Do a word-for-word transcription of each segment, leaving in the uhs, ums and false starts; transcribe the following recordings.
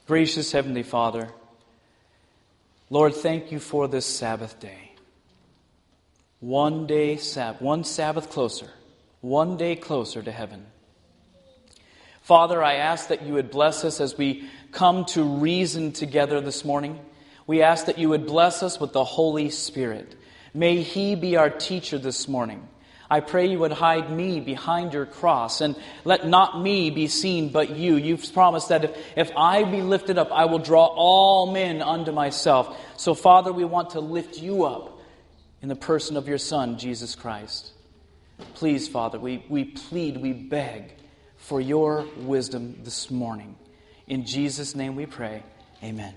Gracious Heavenly Father, Lord, thank you for this Sabbath day. One day, Sab- one Sabbath closer, one day closer to heaven. Father, I ask that you would bless us as we come to reason together this morning. We ask that you would bless us with the Holy Spirit. May He be our teacher this morning. I pray you would hide me behind your cross, and let not me be seen but you. You've promised that if, if I be lifted up, I will draw all men unto myself. So, Father, we want to lift you up in the person of your Son, Jesus Christ. Please, Father, we, we plead, we beg for your wisdom this morning. In Jesus' name we pray. Amen.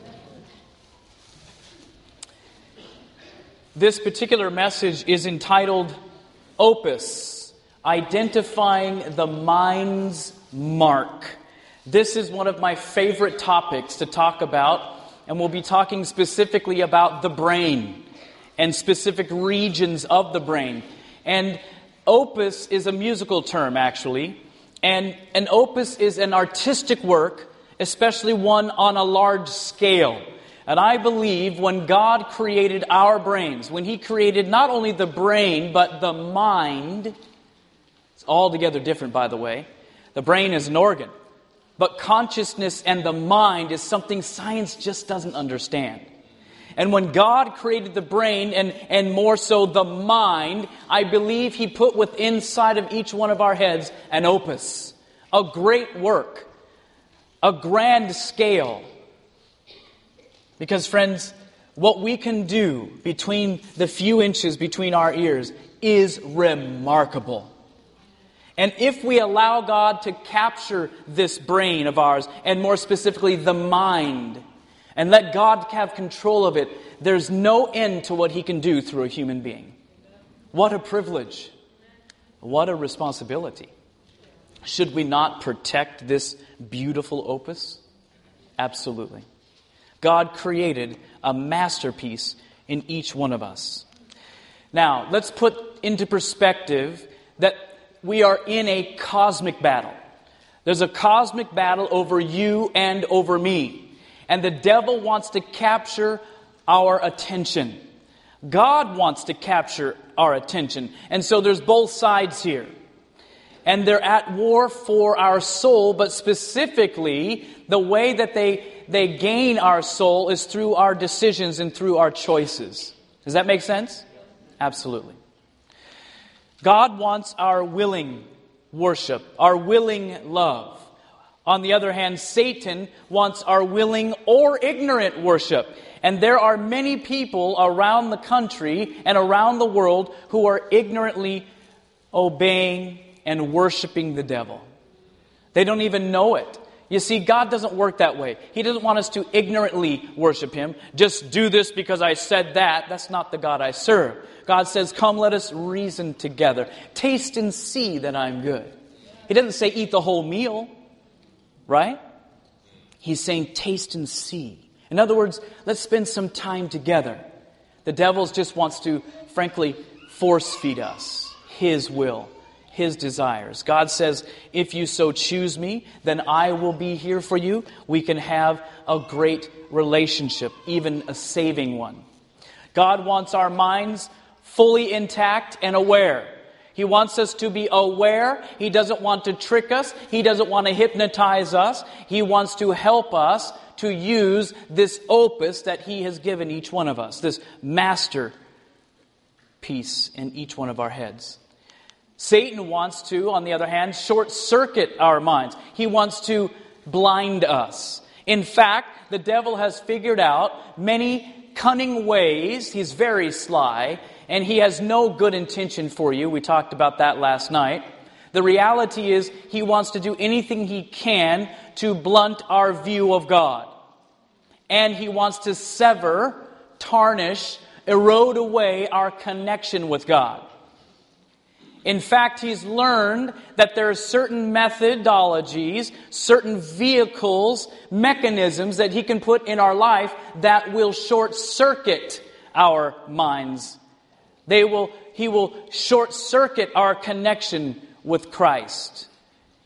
This particular message is entitled Opus, Identifying the Mind's Mark. This is one of my favorite topics to talk about, and we'll be talking specifically about the brain and specific regions of the brain. And opus is a musical term, actually, and an opus is an artistic work, especially one on a large scale. And I believe when God created our brains, when He created not only the brain, but the mind, it's altogether different, by the way. The brain is an organ. But consciousness and the mind is something science just doesn't understand. And when God created the brain, and, and more so the mind, I believe He put within inside of each one of our heads an opus, a great work, a grand scale. Because, friends, what we can do between the few inches between our ears is remarkable. And if we allow God to capture this brain of ours, and more specifically the mind, and let God have control of it, there's no end to what He can do through a human being. What a privilege. What a responsibility. Should we not protect this beautiful opus? Absolutely. God created a masterpiece in each one of us. Now, let's put into perspective that we are in a cosmic battle. There's a cosmic battle over you and over me. And the devil wants to capture our attention. God wants to capture our attention. And so there's both sides here. And they're at war for our soul, but specifically, the way that they, they gain our soul is through our decisions and through our choices. Does that make sense? Absolutely. God wants our willing worship, our willing love. On the other hand, Satan wants our willing or ignorant worship. And there are many people around the country and around the world who are ignorantly obeying and worshiping the devil. They don't even know it. You see, God doesn't work that way. He doesn't want us to ignorantly worship Him. Just do this because I said that. That's not the God I serve. God says, come, let us reason together. Taste and see that I'm good. He doesn't say eat the whole meal, right? He's saying taste and see. In other words, let's spend some time together. The devil just wants to, frankly, force feed us his will, his desires. God says, if you so choose me, then I will be here for you. We can have a great relationship, even a saving one. God wants our minds fully intact and aware. He wants us to be aware. He doesn't want to trick us. He doesn't want to hypnotize us. He wants to help us to use this opus that He has given each one of us, this masterpiece in each one of our heads. Satan wants to, on the other hand, short-circuit our minds. He wants to blind us. In fact, the devil has figured out many cunning ways. He's very sly, and he has no good intention for you. We talked about that last night. The reality is he wants to do anything he can to blunt our view of God. And he wants to sever, tarnish, erode away our connection with God. In fact, he's learned that there are certain methodologies, certain vehicles, mechanisms that he can put in our life that will short-circuit our minds. They will, he will short-circuit our connection with Christ.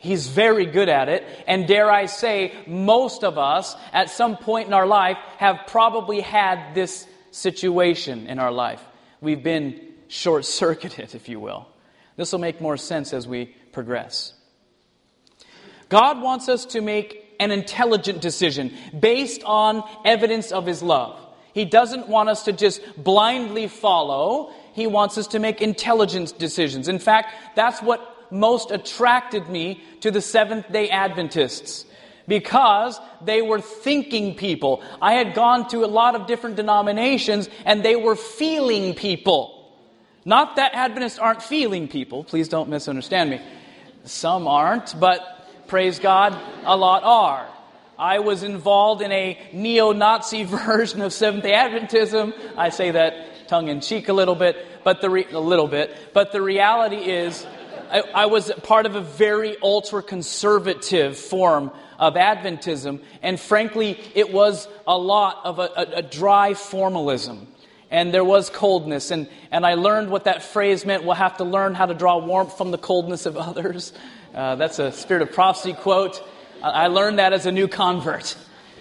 He's very good at it. And dare I say, most of us at some point in our life have probably had this situation in our life. We've been short-circuited, if you will. This will make more sense as we progress. God wants us to make an intelligent decision based on evidence of His love. He doesn't want us to just blindly follow. He wants us to make intelligent decisions. In fact, that's what most attracted me to the Seventh-day Adventists, because they were thinking people. I had gone to a lot of different denominations, and they were feeling people. Not that Adventists aren't feeling people. Please don't misunderstand me. Some aren't, but praise God, a lot are. I was involved in a neo-Nazi version of Seventh-day Adventism. I say that tongue-in-cheek a little bit, but the re- a little bit. But the reality is, I, I was part of a very ultra-conservative form of Adventism, and frankly, it was a lot of a, a, a dry formalism. And there was coldness, and, and I learned what that phrase meant. We'll have to learn how to draw warmth from the coldness of others. Uh, that's a Spirit of Prophecy quote. I learned that as a new convert.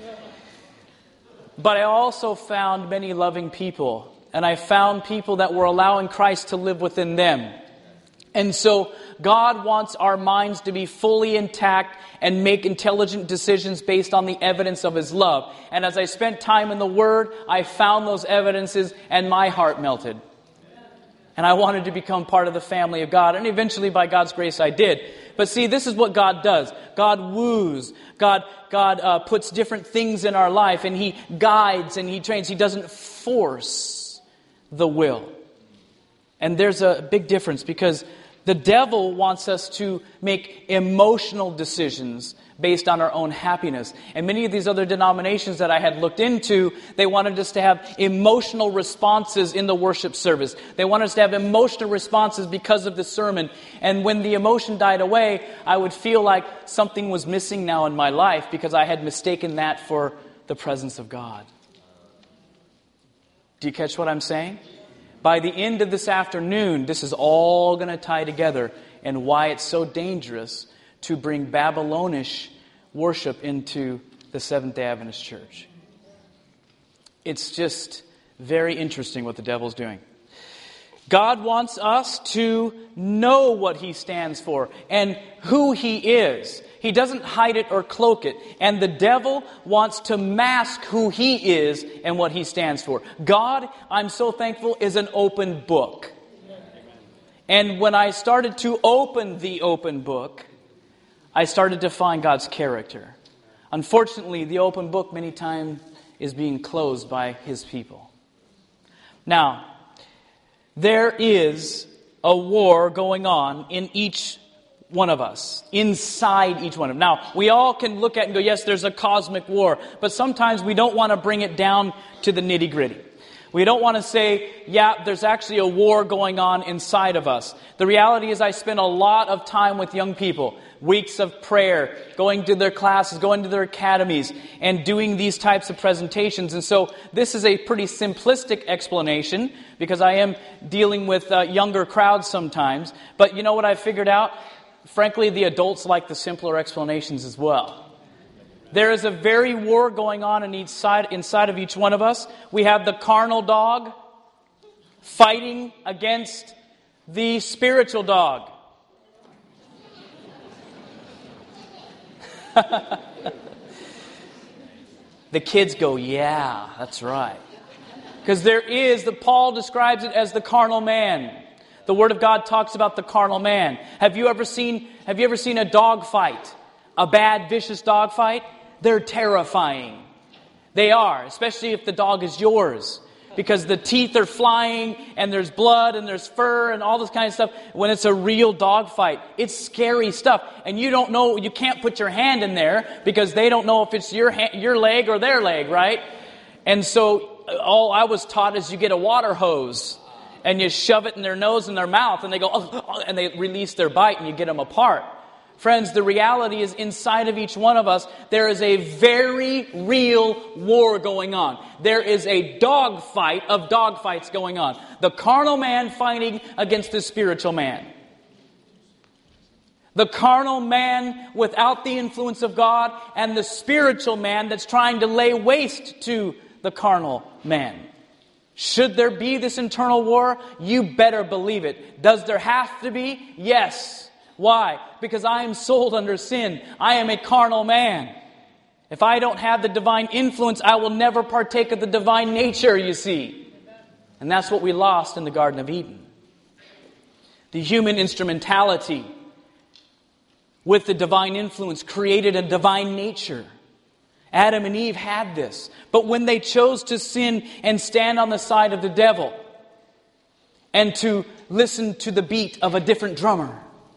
But I also found many loving people, and I found people that were allowing Christ to live within them. And so God wants our minds to be fully intact and make intelligent decisions based on the evidence of His love. And as I spent time in the Word, I found those evidences and my heart melted. And I wanted to become part of the family of God. And eventually, by God's grace, I did. But see, this is what God does. God woos. God, God uh, puts different things in our life. And He guides and He trains. He doesn't force the will. And there's a big difference, because the devil wants us to make emotional decisions based on our own happiness. And many of these other denominations that I had looked into, they wanted us to have emotional responses in the worship service. They wanted us to have emotional responses because of the sermon. And when the emotion died away, I would feel like something was missing now in my life, because I had mistaken that for the presence of God. Do you catch what I'm saying? By the end of this afternoon, this is all going to tie together, and why it's so dangerous to bring Babylonish worship into the Seventh-day Adventist Church. It's just very interesting what the devil's doing. God wants us to know what He stands for and who He is. He doesn't hide it or cloak it. And the devil wants to mask who he is and what he stands for. God, I'm so thankful, is an open book. And when I started to open the open book, I started to find God's character. Unfortunately, the open book many times is being closed by His people. Now, there is a war going on in each one of us, inside each one of them. Now, we all can look at it and go, yes, there's a cosmic war, but sometimes we don't want to bring it down to the nitty-gritty. We don't want to say, yeah, there's actually a war going on inside of us. The reality is, I spend a lot of time with young people, weeks of prayer, going to their classes, going to their academies, and doing these types of presentations. And so this is a pretty simplistic explanation, because I am dealing with uh, younger crowds sometimes. But you know what I figured out? Frankly, the adults like the simpler explanations as well. There is a very war going on in each side, inside of each one of us. We have the carnal dog fighting against the spiritual dog. The kids go, yeah, that's right. Because there is, the Paul describes it as the carnal man. The Word of God talks about the carnal man. Have you ever seen, have you ever seen a dog fight? A bad, vicious dog fight? They're terrifying. They are, especially if the dog is yours. Because the teeth are flying, and there's blood, and there's fur, and all this kind of stuff. When it's a real dog fight, it's scary stuff. And you don't know, you can't put your hand in there, because they don't know if it's your hand, your leg or their leg, right? And so, all I was taught is you get a water hose, and you shove it in their nose and their mouth, and they go, oh, and they release their bite, and you get them apart. Friends, the reality is, inside of each one of us, there is a very real war going on. There is a dog fight of dog fights going on. The carnal man fighting against the spiritual man. The carnal man without the influence of God, and the spiritual man that's trying to lay waste to the carnal man. Should there be this internal war? You better believe it. Does there have to be? Yes. Why? Because I am sold under sin. I am a carnal man. If I don't have the divine influence, I will never partake of the divine nature, you see. And that's what we lost in the Garden of Eden. The human instrumentality with the divine influence created a divine nature. Adam and Eve had this. But when they chose to sin and stand on the side of the devil and to listen to the beat of a different drummer,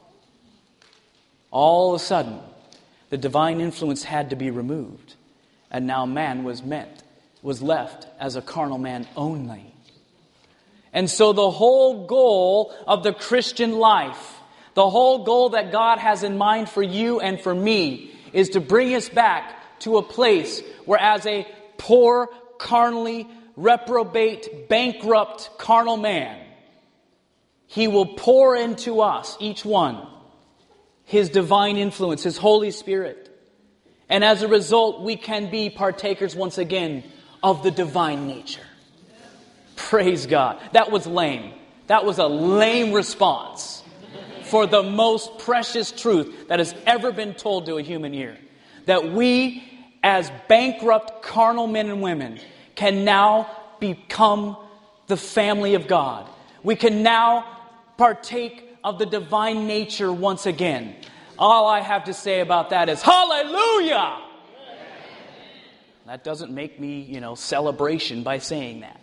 all of a sudden, the divine influence had to be removed. And now man was meant, was left as a carnal man only. And so the whole goal of the Christian life, the whole goal that God has in mind for you and for me, is to bring us back to a place where, as a poor, carnally, reprobate, bankrupt, carnal man, He will pour into us, each one, His divine influence, His Holy Spirit. And as a result, we can be partakers once again of the divine nature. Praise God. That was lame. That was a lame response for the most precious truth that has ever been told to a human ear. That we, as bankrupt carnal men and women, can now become the family of God. We can now partake of the divine nature once again. All I have to say about that is hallelujah! That doesn't make me, you know, celebration by saying that.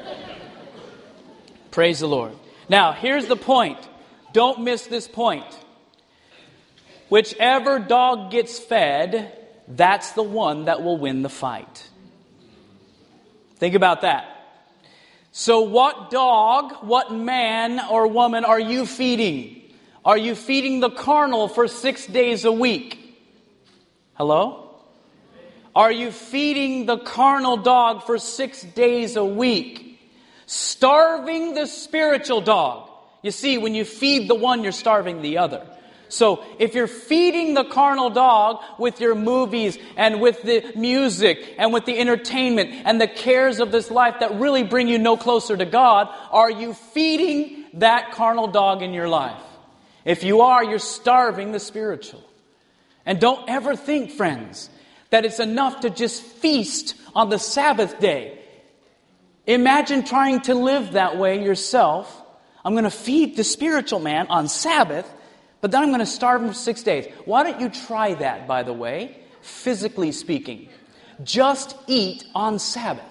Praise the Lord. Now, here's the point. Don't miss this point. Whichever dog gets fed, that's the one that will win the fight. Think about that. So what dog, what man or woman are you feeding? Are you feeding the carnal for six days a week? Hello? Are you feeding the carnal dog for six days a week? Starving the spiritual dog. You see, when you feed the one, you're starving the other. So if you're feeding the carnal dog with your movies and with the music and with the entertainment and the cares of this life that really bring you no closer to God, are you feeding that carnal dog in your life? If you are, you're starving the spiritual. And don't ever think, friends, that it's enough to just feast on the Sabbath day. Imagine trying to live that way yourself. I'm going to feed the spiritual man on Sabbath, but then I'm going to starve him for six days. Why don't you try that, by the way, physically speaking? Just eat on Sabbath.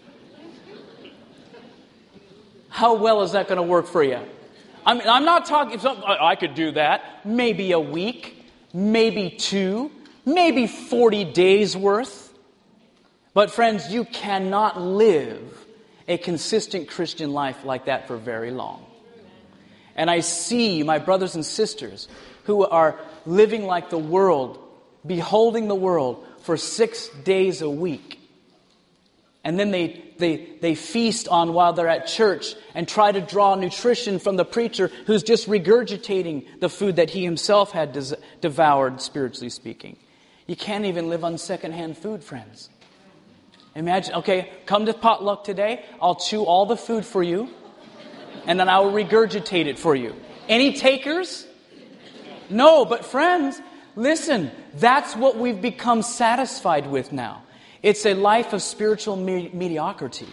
How well is that going to work for you? I mean, I'm not talking, I could do that. Maybe a week, maybe two, maybe forty days worth. But friends, you cannot live a consistent Christian life like that for very long. And I see my brothers and sisters who are living like the world, beholding the world for six days a week. And then they, they, they feast on while they're at church and try to draw nutrition from the preacher who's just regurgitating the food that he himself had des- devoured, spiritually speaking. You can't even live on secondhand food, friends. Imagine, okay, come to potluck today. I'll chew all the food for you. And then I will regurgitate it for you. Any takers? No, but friends, listen, that's what we've become satisfied with now. It's a life of spiritual me- mediocrity.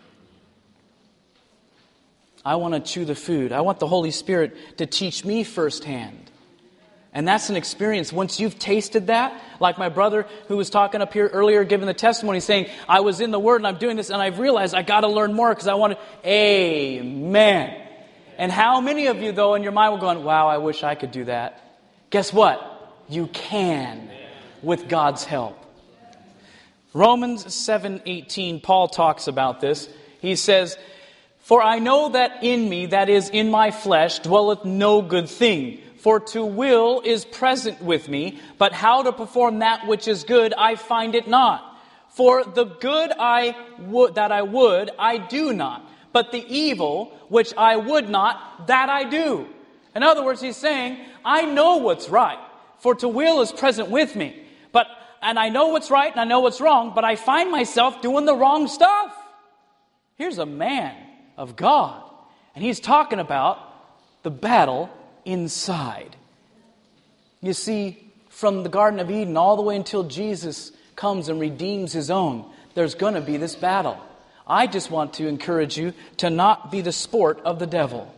I want to chew the food. I want the Holy Spirit to teach me firsthand. And that's an experience. Once you've tasted that, like my brother who was talking up here earlier, giving the testimony, saying, I was in the Word and I'm doing this, and I've realized I got to learn more because I want to. Amen. And how many of you, though, in your mind were going, wow, I wish I could do that? Guess what? You can with God's help. Romans seven eighteen, Paul talks about this. He says, for I know that in me, that is, in my flesh, dwelleth no good thing. For to will is present with me, but how to perform that which is good, I find it not. For the good I would that I would, I do not. But the evil which I would not, that I do. In other words, he's saying, I know what's right, for to will is present with me. But, and I know what's right and I know what's wrong, but I find myself doing the wrong stuff. Here's a man of God, and he's talking about the battle inside. You see, from the Garden of Eden all the way until Jesus comes and redeems his own, there's going to be this battle. I just want to encourage you to not be the sport of the devil.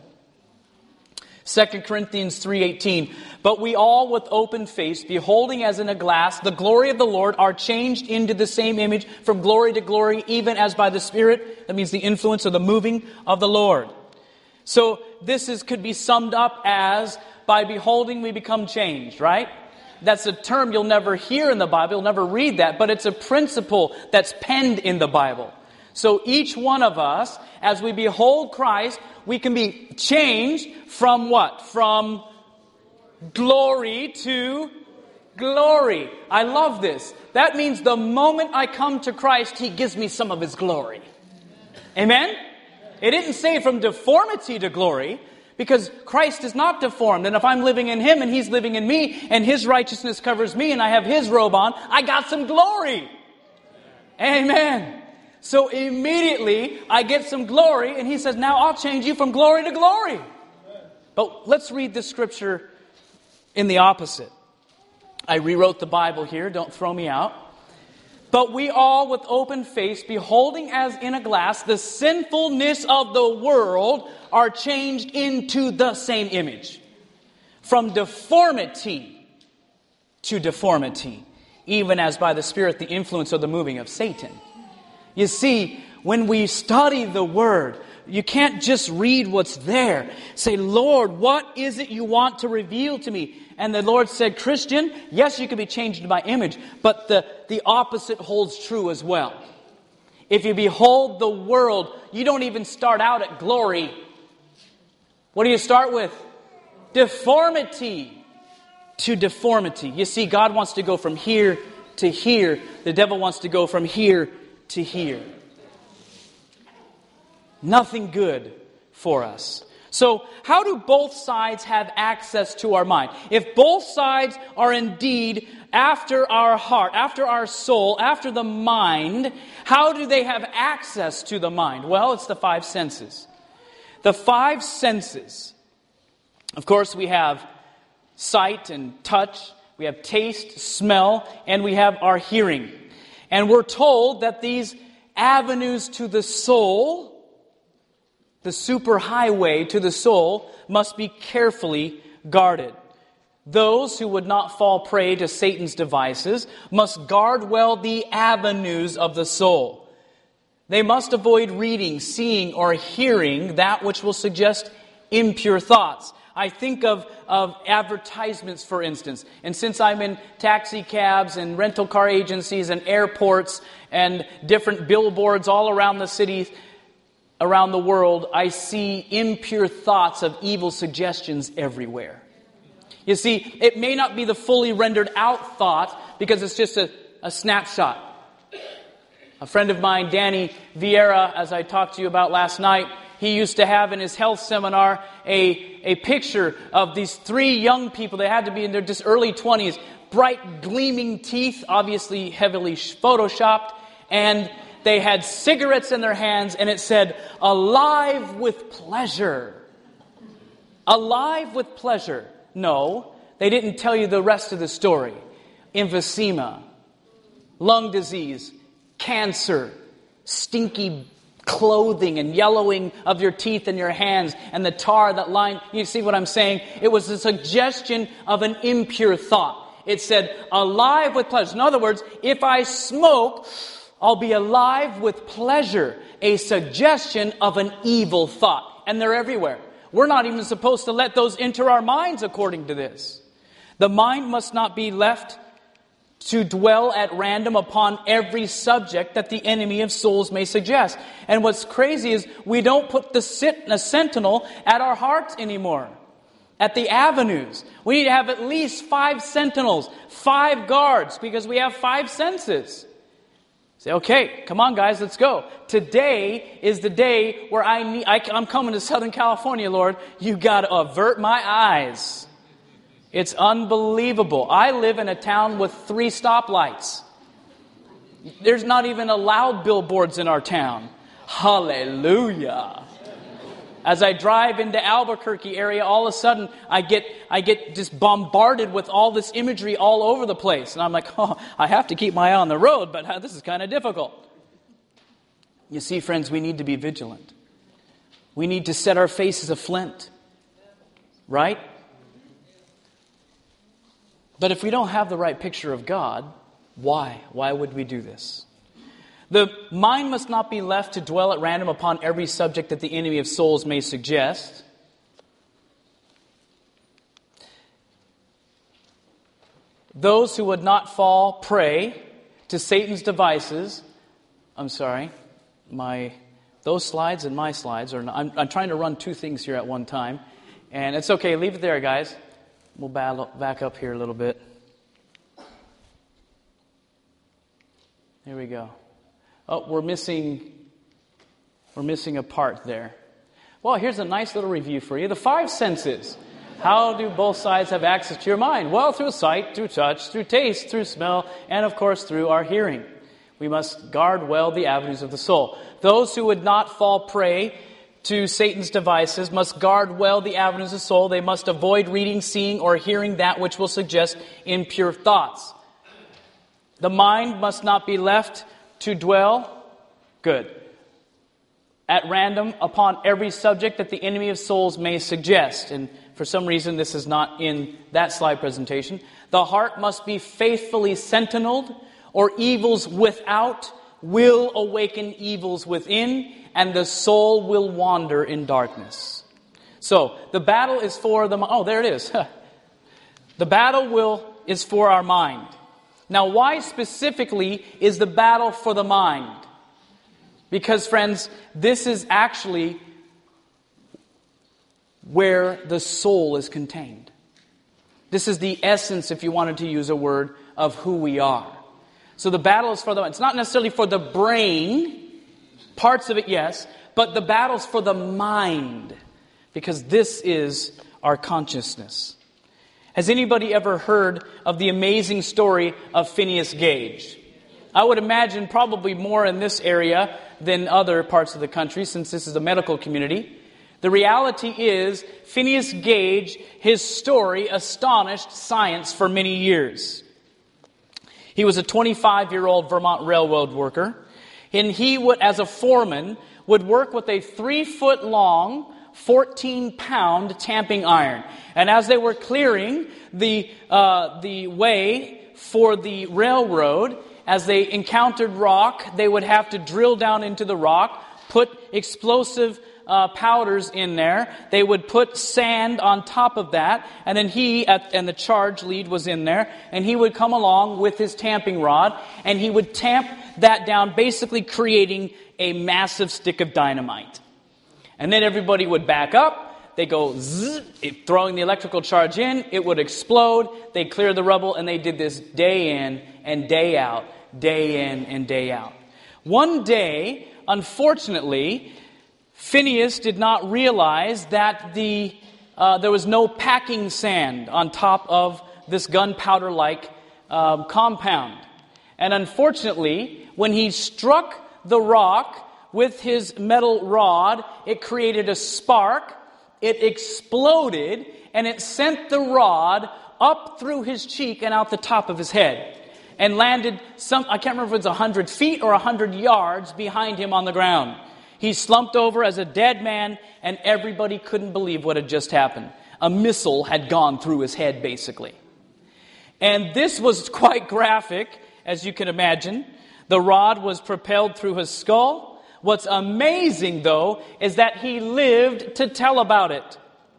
Second Corinthians three eighteen, but we all with open face, beholding as in a glass the glory of the Lord, are changed into the same image from glory to glory, even as by the Spirit. That means the influence or the moving of the Lord. So this is could be summed up as, by beholding we become changed, right? That's a term you'll never hear in the Bible, you'll never read that, but it's a principle that's penned in the Bible. So each one of us, as we behold Christ, we can be changed from what? From glory to glory. I love this. That means the moment I come to Christ, He gives me some of His glory. Amen? It didn't say from deformity to glory, because Christ is not deformed. And if I'm living in Him and He's living in me, and His righteousness covers me and I have His robe on, I got some glory. Amen. So immediately I get some glory, and He says, now I'll change you from glory to glory. But let's read this scripture in the opposite. I rewrote the Bible here, don't throw me out. But we all with open face, beholding as in a glass the sinfulness of the world, are changed into the same image. From deformity to deformity, even as by the Spirit the influence of the moving of Satan. You see, when we study the Word, you can't just read what's there. Say, Lord, what is it you want to reveal to me? And the Lord said, Christian, yes, you can be changed into my image, but the, the opposite holds true as well. If you behold the world, you don't even start out at glory. What do you start with? Deformity to deformity. You see, God wants to go from here to here. The devil wants to go from here to here. Nothing good for us. So, how do both sides have access to our mind? If both sides are indeed after our heart, after our soul, after the mind, how do they have access to the mind? Well, it's the five senses. The five senses. Of course, we have sight and touch, we have taste, smell, and we have our hearing. And we're told that these avenues to the soul, the superhighway to the soul, must be carefully guarded. Those who would not fall prey to Satan's devices must guard well the avenues of the soul. They must avoid reading, seeing, or hearing that which will suggest impure thoughts. I think of, of advertisements, for instance. And since I'm in taxi cabs and rental car agencies and airports and different billboards all around the city, around the world, I see impure thoughts of evil suggestions everywhere. You see, it may not be the fully rendered out thought because it's just a, a snapshot. A friend of mine, Danny Vieira, as I talked to you about last night, he used to have in his health seminar a, a picture of these three young people. They had to be in their just early twenties, bright gleaming teeth, obviously heavily photoshopped, and they had cigarettes in their hands, and it said, alive with pleasure. Alive with pleasure. No, they didn't tell you the rest of the story. Emphysema, lung disease, cancer, stinky clothing and yellowing of your teeth and your hands, and the tar that lined. You see what I'm saying? It was a suggestion of an impure thought. It said, alive with pleasure. In other words, if I smoke, I'll be alive with pleasure. A suggestion of an evil thought. And they're everywhere. We're not even supposed to let those enter our minds according to this. The mind must not be left to dwell at random upon every subject that the enemy of souls may suggest. And what's crazy is we don't put the sit- a sentinel at our hearts anymore. At the avenues. We need to have at least five sentinels, five guards, because we have five senses. Say, okay, come on guys, let's go. Today is the day where I need, I, I'm coming to Southern California, Lord. You got to avert my eyes. It's unbelievable. I live in a town with three stoplights. There's not even allowed billboards in our town. Hallelujah. As I drive into Albuquerque area, all of a sudden I get I get just bombarded with all this imagery all over the place. And I'm like, oh, I have to keep my eye on the road, but uh, this is kind of difficult. You see, friends, we need to be vigilant. We need to set our faces a flint. Right? But if we don't have the right picture of God, why? Why would we do this? The mind must not be left to dwell at random upon every subject that the enemy of souls may suggest. Those who would not fall prey to Satan's devices. I'm sorry, my those slides and my slides are not, I'm, I'm trying to run two things here at one time, and it's okay. Leave it there, guys. We'll battle, back up here a little bit. There we go. Oh, we're missing, we're missing a part there. Well, here's a nice little review for you. The five senses. How do both sides have access to your mind? Well, through sight, through touch, through taste, through smell, and of course through our hearing. We must guard well the avenues of the soul. Those who would not fall prey to Satan's devices must guard well the avenues of the soul. They must avoid reading, seeing, or hearing that which will suggest impure thoughts. The mind must not be left to dwell, good, at random upon every subject that the enemy of souls may suggest. And for some reason, this is not in that slide presentation. The heart must be faithfully sentineled, or evils without will awaken evils within, and the soul will wander in darkness. So, the battle is for the... Oh, there it is. The battle will is for our mind. Now, why specifically is the battle for the mind? Because, friends, this is actually where the soul is contained. This is the essence, if you wanted to use a word, of who we are. So the battle is for the mind. It's not necessarily for the brain, parts of it, yes, but the battle's for the mind, because this is our consciousness. Has anybody ever heard of the amazing story of Phineas Gage? I would imagine probably more in this area than other parts of the country, since this is a medical community. The reality is, Phineas Gage, his story astonished science for many years. He was a twenty-five-year-old Vermont railroad worker, and he would, as a foreman, would work with a three-foot-long, fourteen-pound tamping iron. And as they were clearing the uh, the way for the railroad, as they encountered rock, they would have to drill down into the rock, put explosive uh, powders in there. They would put sand on top of that, and then he, at, and the charge lead was in there, and he would come along with his tamping rod, and he would tamp that down, basically creating a massive stick of dynamite. And then everybody would back up. They go zzz, throwing the electrical charge in. It would explode. They'd clear the rubble, and they did this day in and day out, day in and day out. One day, unfortunately, Phineas did not realize that the uh, there was no packing sand on top of this gunpowder-like um, compound. And unfortunately, when he struck the rock with his metal rod, it created a spark, it exploded, and it sent the rod up through his cheek and out the top of his head, and landed some, I can't remember if it was one hundred feet or one hundred yards behind him on the ground. He slumped over as a dead man, and everybody couldn't believe what had just happened. A missile had gone through his head, basically. And this was quite graphic, as you can imagine. The rod was propelled through his skull. What's amazing, though, is that he lived to tell about it.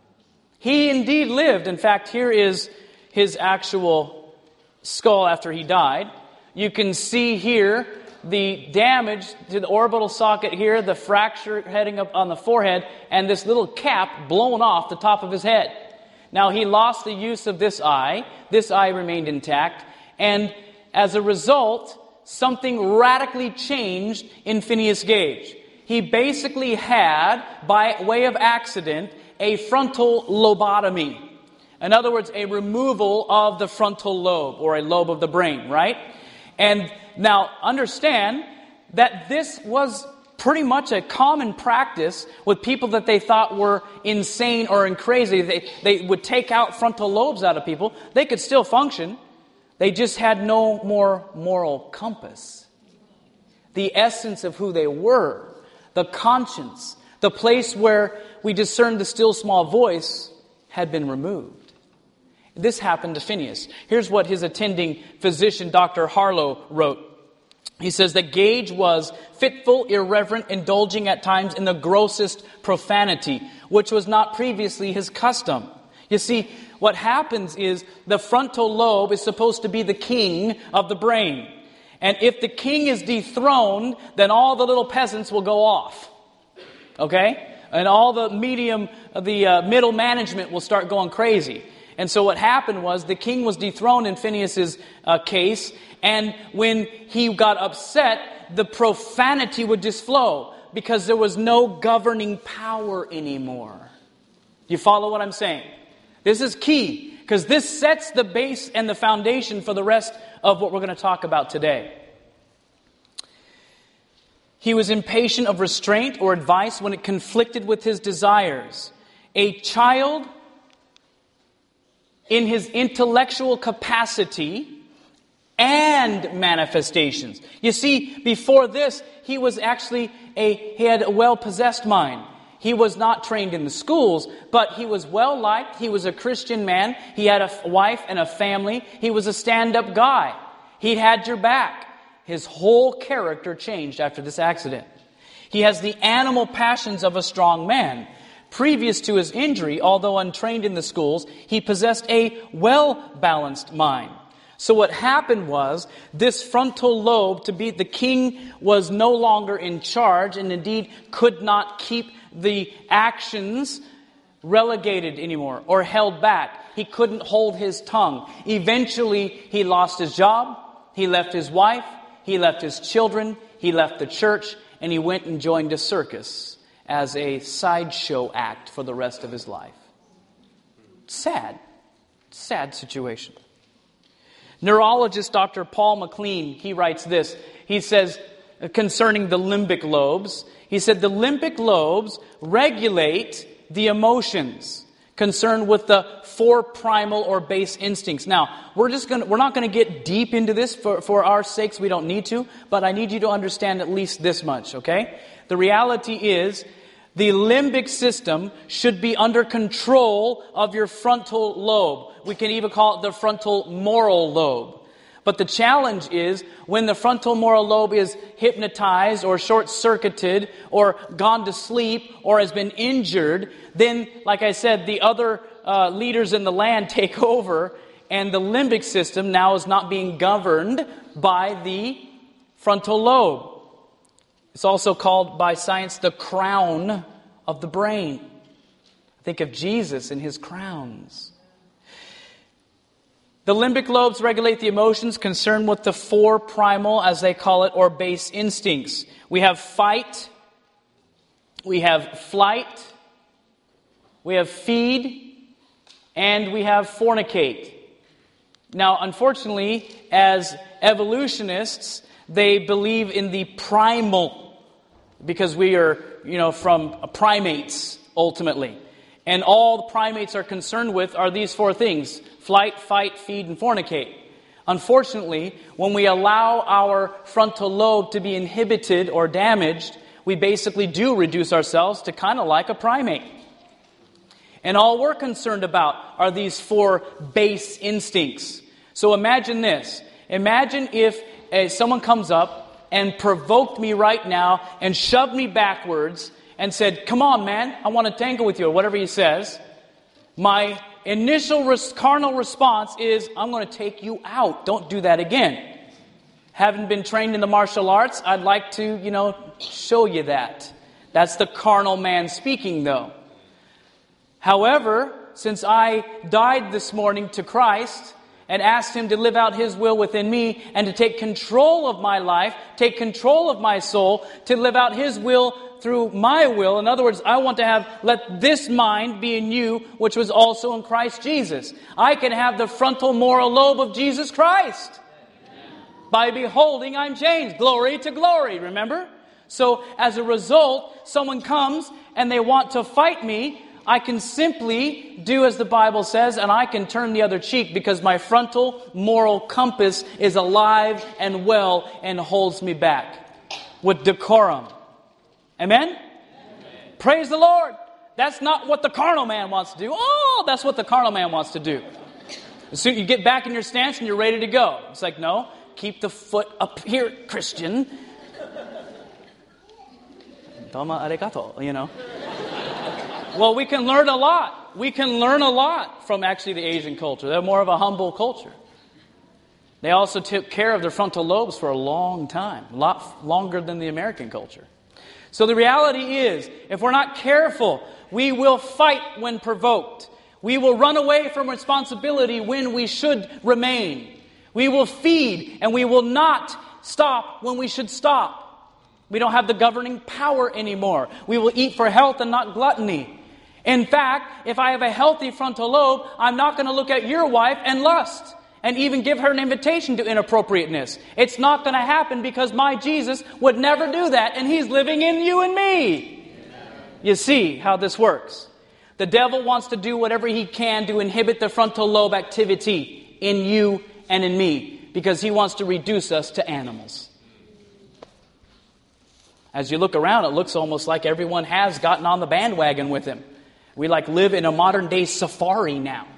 He indeed lived. In fact, here is his actual skull after he died. You can see here the damage to the orbital socket here, the fracture heading up on the forehead, and this little cap blown off the top of his head. Now, he lost the use of this eye. This eye remained intact. And as a result, something radically changed in Phineas Gage. He basically had, by way of accident, a frontal lobotomy. In other words, a removal of the frontal lobe, or a lobe of the brain, right? And now understand that this was pretty much a common practice with people that they thought were insane or crazy. They, they would take out frontal lobes out of people. They could still function. They just had no more moral compass. The essence of who they were, the conscience, the place where we discern the still small voice had been removed. This happened to Phineas. Here's what his attending physician, Doctor Harlow, wrote. He says that Gage was fitful, irreverent, indulging at times in the grossest profanity, which was not previously his custom. You see, what happens is the frontal lobe is supposed to be the king of the brain. And if the king is dethroned, then all the little peasants will go off. Okay? And all the medium, the uh, middle management will start going crazy. And so what happened was the king was dethroned in Phineas's uh, case, and when he got upset, the profanity would just flow because there was no governing power anymore. You follow what I'm saying? This is key because this sets the base and the foundation for the rest of what we're going to talk about today. He was impatient of restraint or advice when it conflicted with his desires. A child in his intellectual capacity and manifestations. You see, before this, he was actually a, he had a well-possessed mind. He was not trained in the schools, but he was well-liked. He was a Christian man. He had a wife and a family. He was a stand-up guy. He had your back. His whole character changed after this accident. He has the animal passions of a strong man. Previous to his injury, although untrained in the schools, he possessed a well-balanced mind. So what happened was, this frontal lobe, to be the king, was no longer in charge and indeed could not keep the actions relegated anymore or held back. He couldn't hold his tongue. Eventually, he lost his job, he left his wife, he left his children, he left the church, and he went and joined a circus as a sideshow act for the rest of his life. Sad. Sad situation. Neurologist Doctor Paul MacLean, he writes this. He says, concerning the limbic lobes, he said, the limbic lobes regulate the emotions concerned with the four primal or base instincts. Now, we're just going to, we're not going to get deep into this for, for our sakes. We don't need to, but I need you to understand at least this much, okay? The reality is, the limbic system should be under control of your frontal lobe. We can even call it the frontal moral lobe. But the challenge is when the frontal moral lobe is hypnotized or short-circuited or gone to sleep or has been injured, then, like I said, the other uh, leaders in the land take over, and the limbic system now is not being governed by the frontal lobe. It's also called by science the crown of the brain. Think of Jesus and his crowns. The limbic lobes regulate the emotions concerned with the four primal, as they call it, or base instincts. We have fight, we have flight, we have feed, and we have fornicate. Now, unfortunately, as evolutionists, they believe in the primal, because we are, you know, from primates, ultimately. And all the primates are concerned with are these four things: flight, fight, feed, and fornicate. Unfortunately, when we allow our frontal lobe to be inhibited or damaged, we basically do reduce ourselves to kind of like a primate. And all we're concerned about are these four base instincts. So imagine this. Imagine if uh, someone comes up and provoked me right now and shoved me backwards and said, "Come on, man, I want to tangle with you," or whatever he says. My initial res- carnal response is, I'm going to take you out. Don't do that again. Haven't been trained in the martial arts. I'd like to, you know, show you that. That's the carnal man speaking, though. However, since I died this morning to Christ, and asked Him to live out His will within me and to take control of my life, take control of my soul, to live out His will through my will. In other words, I want to have, let this mind be in you, which was also in Christ Jesus. I can have the frontal moral lobe of Jesus Christ. By beholding, I'm changed. Glory to glory, remember? So as a result, someone comes and they want to fight me, I can simply do as the Bible says, and I can turn the other cheek because my frontal moral compass is alive and well and holds me back with decorum. Amen? Amen? Praise the Lord. That's not what the carnal man wants to do. Oh, that's what the carnal man wants to do. As soon as you get back in your stance and you're ready to go. It's like, no, keep the foot up here, Christian. Toma arigato, you know. Well, we can learn a lot. We can learn a lot from actually the Asian culture. They're more of a humble culture. They also took care of their frontal lobes for a long time, a lot longer than the American culture. So the reality is, if we're not careful, we will fight when provoked. We will run away from responsibility when we should remain. We will feed and we will not stop when we should stop. We don't have the governing power anymore. We will eat for health and not gluttony. In fact, if I have a healthy frontal lobe, I'm not going to look at your wife and lust and even give her an invitation to inappropriateness. It's not going to happen because my Jesus would never do that, and He's living in you and me. You see how this works. The devil wants to do whatever he can to inhibit the frontal lobe activity in you and in me because he wants to reduce us to animals. As you look around, it looks almost like everyone has gotten on the bandwagon with him. We like live in a modern day safari now.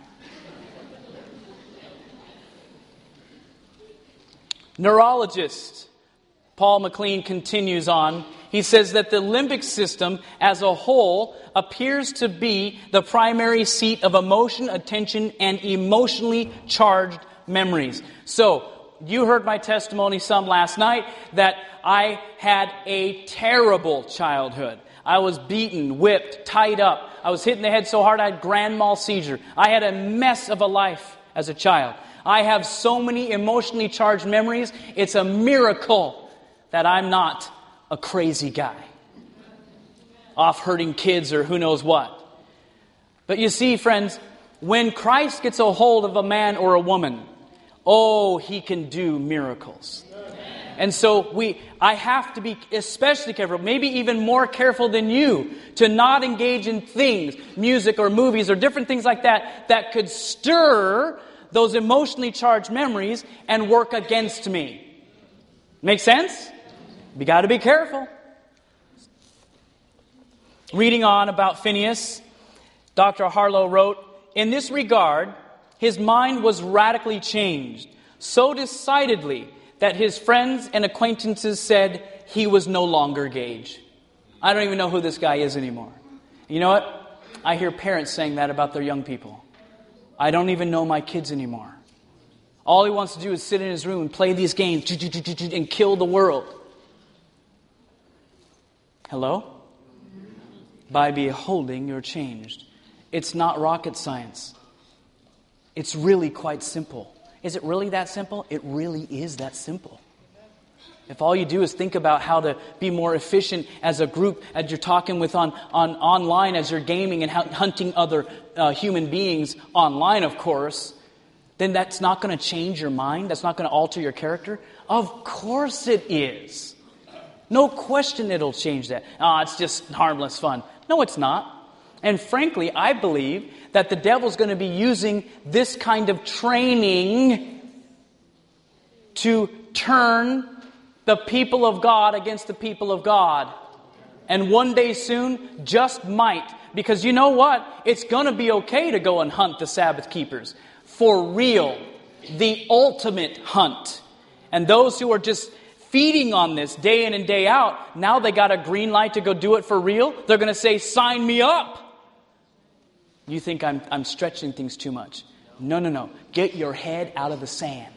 Neurologist Paul MacLean continues on. He says that the limbic system as a whole appears to be the primary seat of emotion, attention, and emotionally charged memories. So, you heard my testimony some last night that I had a terrible childhood. I was beaten, whipped, tied up. I was hit in the head so hard I had grand mal seizure. I had a mess of a life as a child. I have so many emotionally charged memories. It's a miracle that I'm not a crazy guy, off hurting kids or who knows what. But you see, friends, when Christ gets a hold of a man or a woman, oh, He can do miracles. And so we, I have to be especially careful, maybe even more careful than you, to not engage in things, music or movies or different things like that, that could stir those emotionally charged memories and work against me. Make sense? We got to be careful. Reading on about Phineas, Doctor Harlow wrote, in this regard, his mind was radically changed, so decidedly that his friends and acquaintances said he was no longer Gage. I don't even know who this guy is anymore. You know what? I hear parents saying that about their young people. I don't even know my kids anymore. All he wants to do is sit in his room and play these games and kill the world. Hello? By beholding, you're changed. It's not rocket science. It's really quite simple. Is it really that simple? It really is that simple. If all you do is think about how to be more efficient as a group, as you're talking with on, on online, as you're gaming and hunting other uh, human beings online, of course, then that's not going to change your mind. That's not going to alter your character. Of course it is. No question it'll change that. Ah, oh, it's just harmless fun. No, it's not. And frankly, I believe that the devil's going to be using this kind of training to turn the people of God against the people of God. And one day soon, just might. Because you know what? It's going to be okay to go and hunt the Sabbath keepers. For real. The ultimate hunt. And those who are just feeding on this day in and day out, now they got a green light to go do it for real. They're going to say, sign me up. You think I'm, I'm stretching things too much. No, no, no. Get your head out of the sand.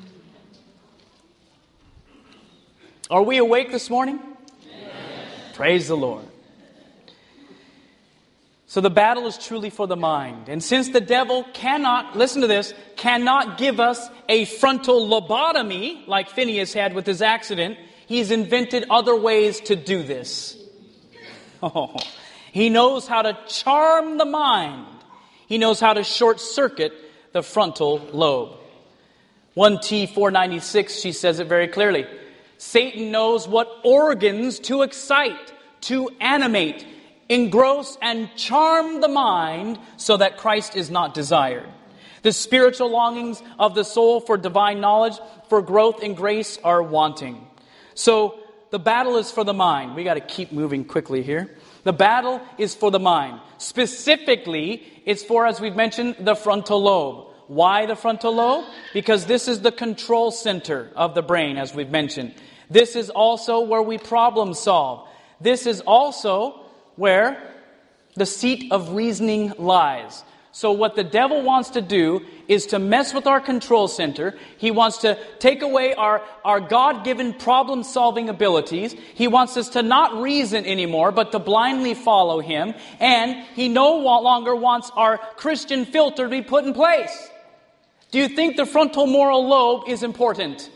Are we awake this morning? Yes. Praise the Lord. So the battle is truly for the mind. And since the devil cannot, listen to this, cannot give us a frontal lobotomy like Phineas had with his accident, he's invented other ways to do this. Oh, he knows how to charm the mind. He knows how to short circuit the frontal lobe. one T four ninety-six, she says it very clearly. Satan knows what organs to excite, to animate, engross and charm the mind so that Christ is not desired. The spiritual longings of the soul for divine knowledge, for growth in grace are wanting. So the battle is for the mind. We got to keep moving quickly here. The battle is for the mind. Specifically, it's for, as we've mentioned, the frontal lobe. Why the frontal lobe? Because this is the control center of the brain, as we've mentioned. This is also where we problem solve. This is also where the seat of reasoning lies. So what the devil wants to do is to mess with our control center. He wants to take away our, our God-given problem-solving abilities. He wants us to not reason anymore, but to blindly follow him. And he no longer wants our Christian filter to be put in place. Do you think the frontal moral lobe is important?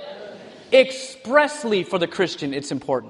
Expressly for the Christian, it's important.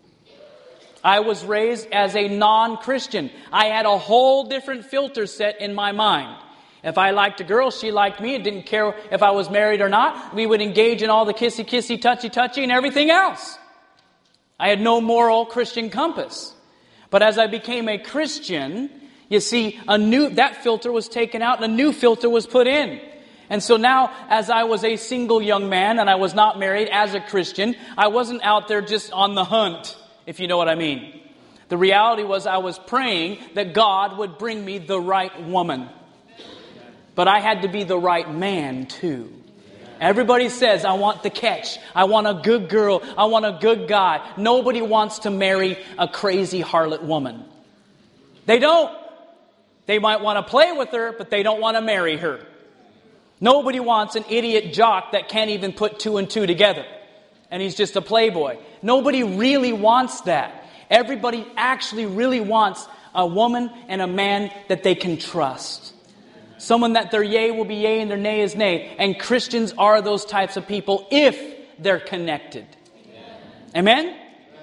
I was raised as a non-Christian. I had a whole different filter set in my mind. If I liked a girl, she liked me. It didn't care if I was married or not. We would engage in all the kissy-kissy, touchy-touchy, and everything else. I had no moral Christian compass. But as I became a Christian, you see, a new that filter was taken out and a new filter was put in. And so now, as I was a single young man and I was not married as a Christian, I wasn't out there just on the hunt, if you know what I mean. The reality was I was praying that God would bring me the right woman. But I had to be the right man too. Everybody says, I want the catch. I want a good girl. I want a good guy. Nobody wants to marry a crazy harlot woman. They don't. They might want to play with her, but they don't want to marry her. Nobody wants an idiot jock that can't even put two and two together. And he's just a playboy. Nobody really wants that. Everybody actually really wants a woman and a man that they can trust. Someone that their yea will be yea and their nay is nay. And Christians are those types of people if they're connected. Amen? Amen?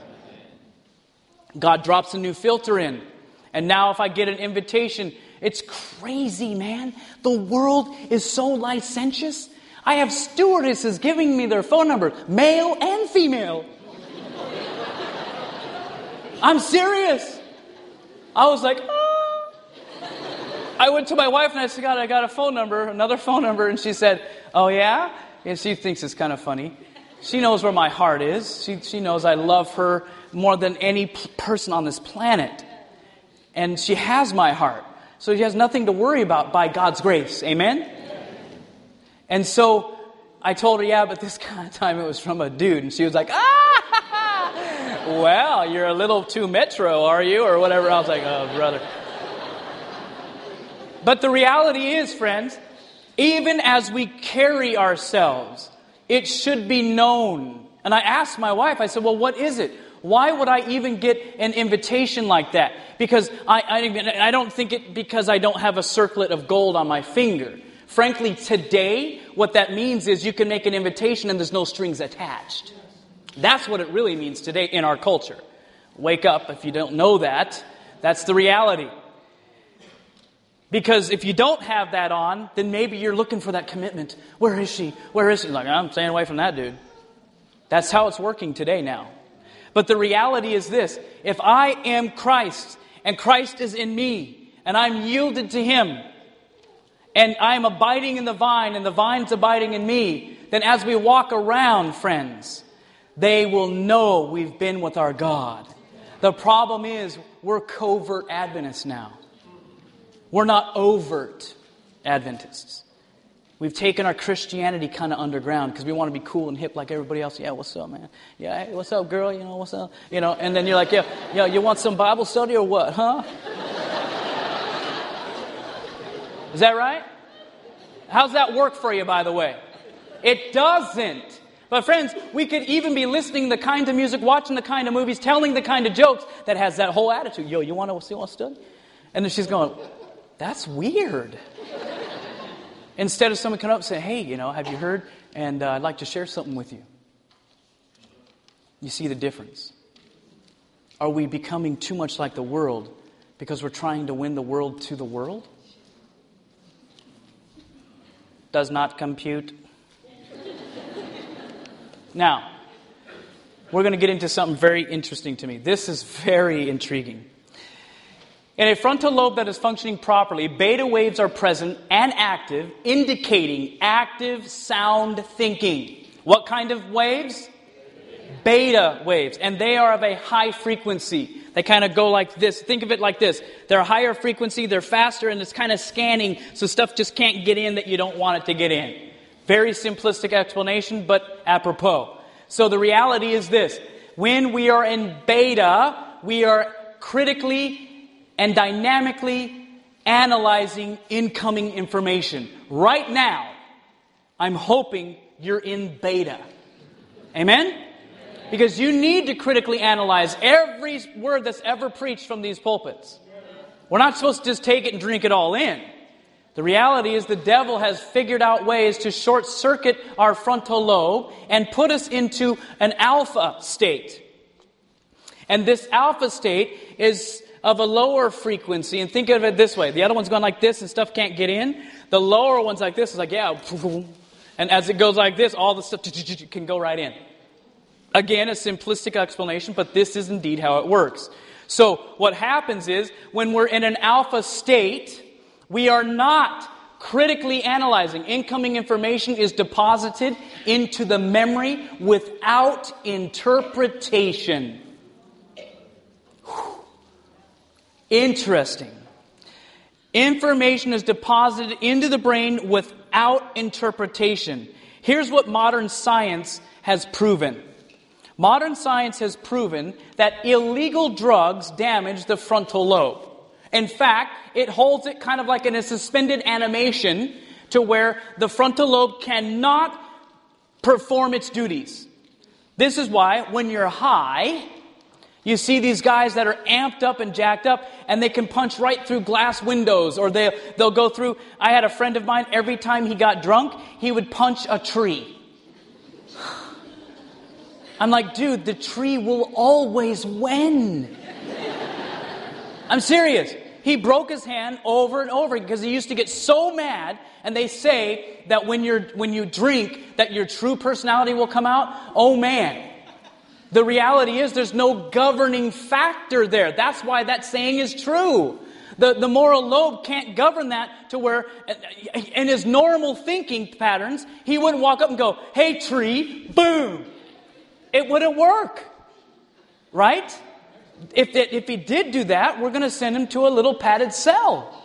God drops a new filter in. And now if I get an invitation, it's crazy, man. The world is so licentious. I have stewardesses giving me their phone number, male and female. I'm serious. I was like, ah. I went to my wife and I said, God, I got a phone number, another phone number. And she said, oh, yeah? And she thinks it's kind of funny. She knows where my heart is. She, she knows I love her more than any p- person on this planet. And she has my heart. So she has nothing to worry about by God's grace. Amen? And so I told her, yeah, but this kind of time it was from a dude. And she was like, ah, well, you're a little too metro, are you? Or whatever. I was like, oh, brother. But the reality is, friends, even as we carry ourselves, it should be known. And I asked my wife, I said, well, what is it? Why would I even get an invitation like that? Because I, I, I don't think it because I don't have a circlet of gold on my finger. Frankly, today, what that means is you can make an invitation and there's no strings attached. That's what it really means today in our culture. Wake up if you don't know that. That's the reality. Because if you don't have that on, then maybe you're looking for that commitment. Where is she? Where is she? Like, I'm staying away from that dude. That's how it's working today now. But the reality is this. If I am Christ and Christ is in me and I'm yielded to Him and I'm abiding in the vine and the vine's abiding in me, then as we walk around, friends, they will know we've been with our God. The problem is we're covert Adventists now. We're not overt Adventists. We've taken our Christianity kind of underground because we want to be cool and hip like everybody else. Yeah, what's up, man? Yeah, hey, what's up, girl? You know, what's up? You know, and then you're like, yeah, yeah, you want some Bible study or what, huh? Is that right? How's that work for you, by the way? It doesn't. But friends, we could even be listening to the kind of music, watching the kind of movies, telling the kind of jokes that has that whole attitude. Yo, you want to see what study? And then she's going, that's weird. Instead of someone coming up and saying, hey, you know, have you heard? And uh, I'd like to share something with you. You see the difference. Are we becoming too much like the world because we're trying to win the world to the world? Does not compute. Now, we're going to get into something very interesting to me. This is very intriguing. In a frontal lobe that is functioning properly, beta waves are present and active, indicating active sound thinking. What kind of waves? Beta waves. And they are of a high frequency. They kind of go like this. Think of it like this. They're a higher frequency, they're faster, and it's kind of scanning, so stuff just can't get in that you don't want it to get in. Very simplistic explanation, but apropos. So the reality is this. When we are in beta, we are critically and dynamically analyzing incoming information. Right now, I'm hoping you're in beta. Amen? Because you need to critically analyze every word that's ever preached from these pulpits. We're not supposed to just take it and drink it all in. The reality is the devil has figured out ways to short circuit our frontal lobe and put us into an alpha state. And this alpha state is of a lower frequency. And think of it this way. The other one's going like this and stuff can't get in. The lower one's like this. It's like, yeah. And as it goes like this, all the stuff can go right in. Again, a simplistic explanation, but this is indeed how it works. So what happens is when we're in an alpha state, we are not critically analyzing. Incoming information is deposited into the memory without interpretation. Whew. Interesting. Information is deposited into the brain without interpretation. Here's what modern science has proven. Modern science has proven that illegal drugs damage the frontal lobe. In fact, it holds it kind of like in a suspended animation to where the frontal lobe cannot perform its duties. This is why when you're high, you see these guys that are amped up and jacked up, and they can punch right through glass windows, or they, they'll go through. I had a friend of mine, every time he got drunk, he would punch a tree. I'm like, dude, the tree will always win. I'm serious. He broke his hand over and over because he used to get so mad. And they say that when you're when you drink, that your true personality will come out. Oh man. The reality is there's no governing factor there. That's why that saying is true. The, the moral lobe can't govern that to where, in his normal thinking patterns, he wouldn't walk up and go, hey tree, boom. It wouldn't work. Right? If, it, if he did do that, we're going to send him to a little padded cell.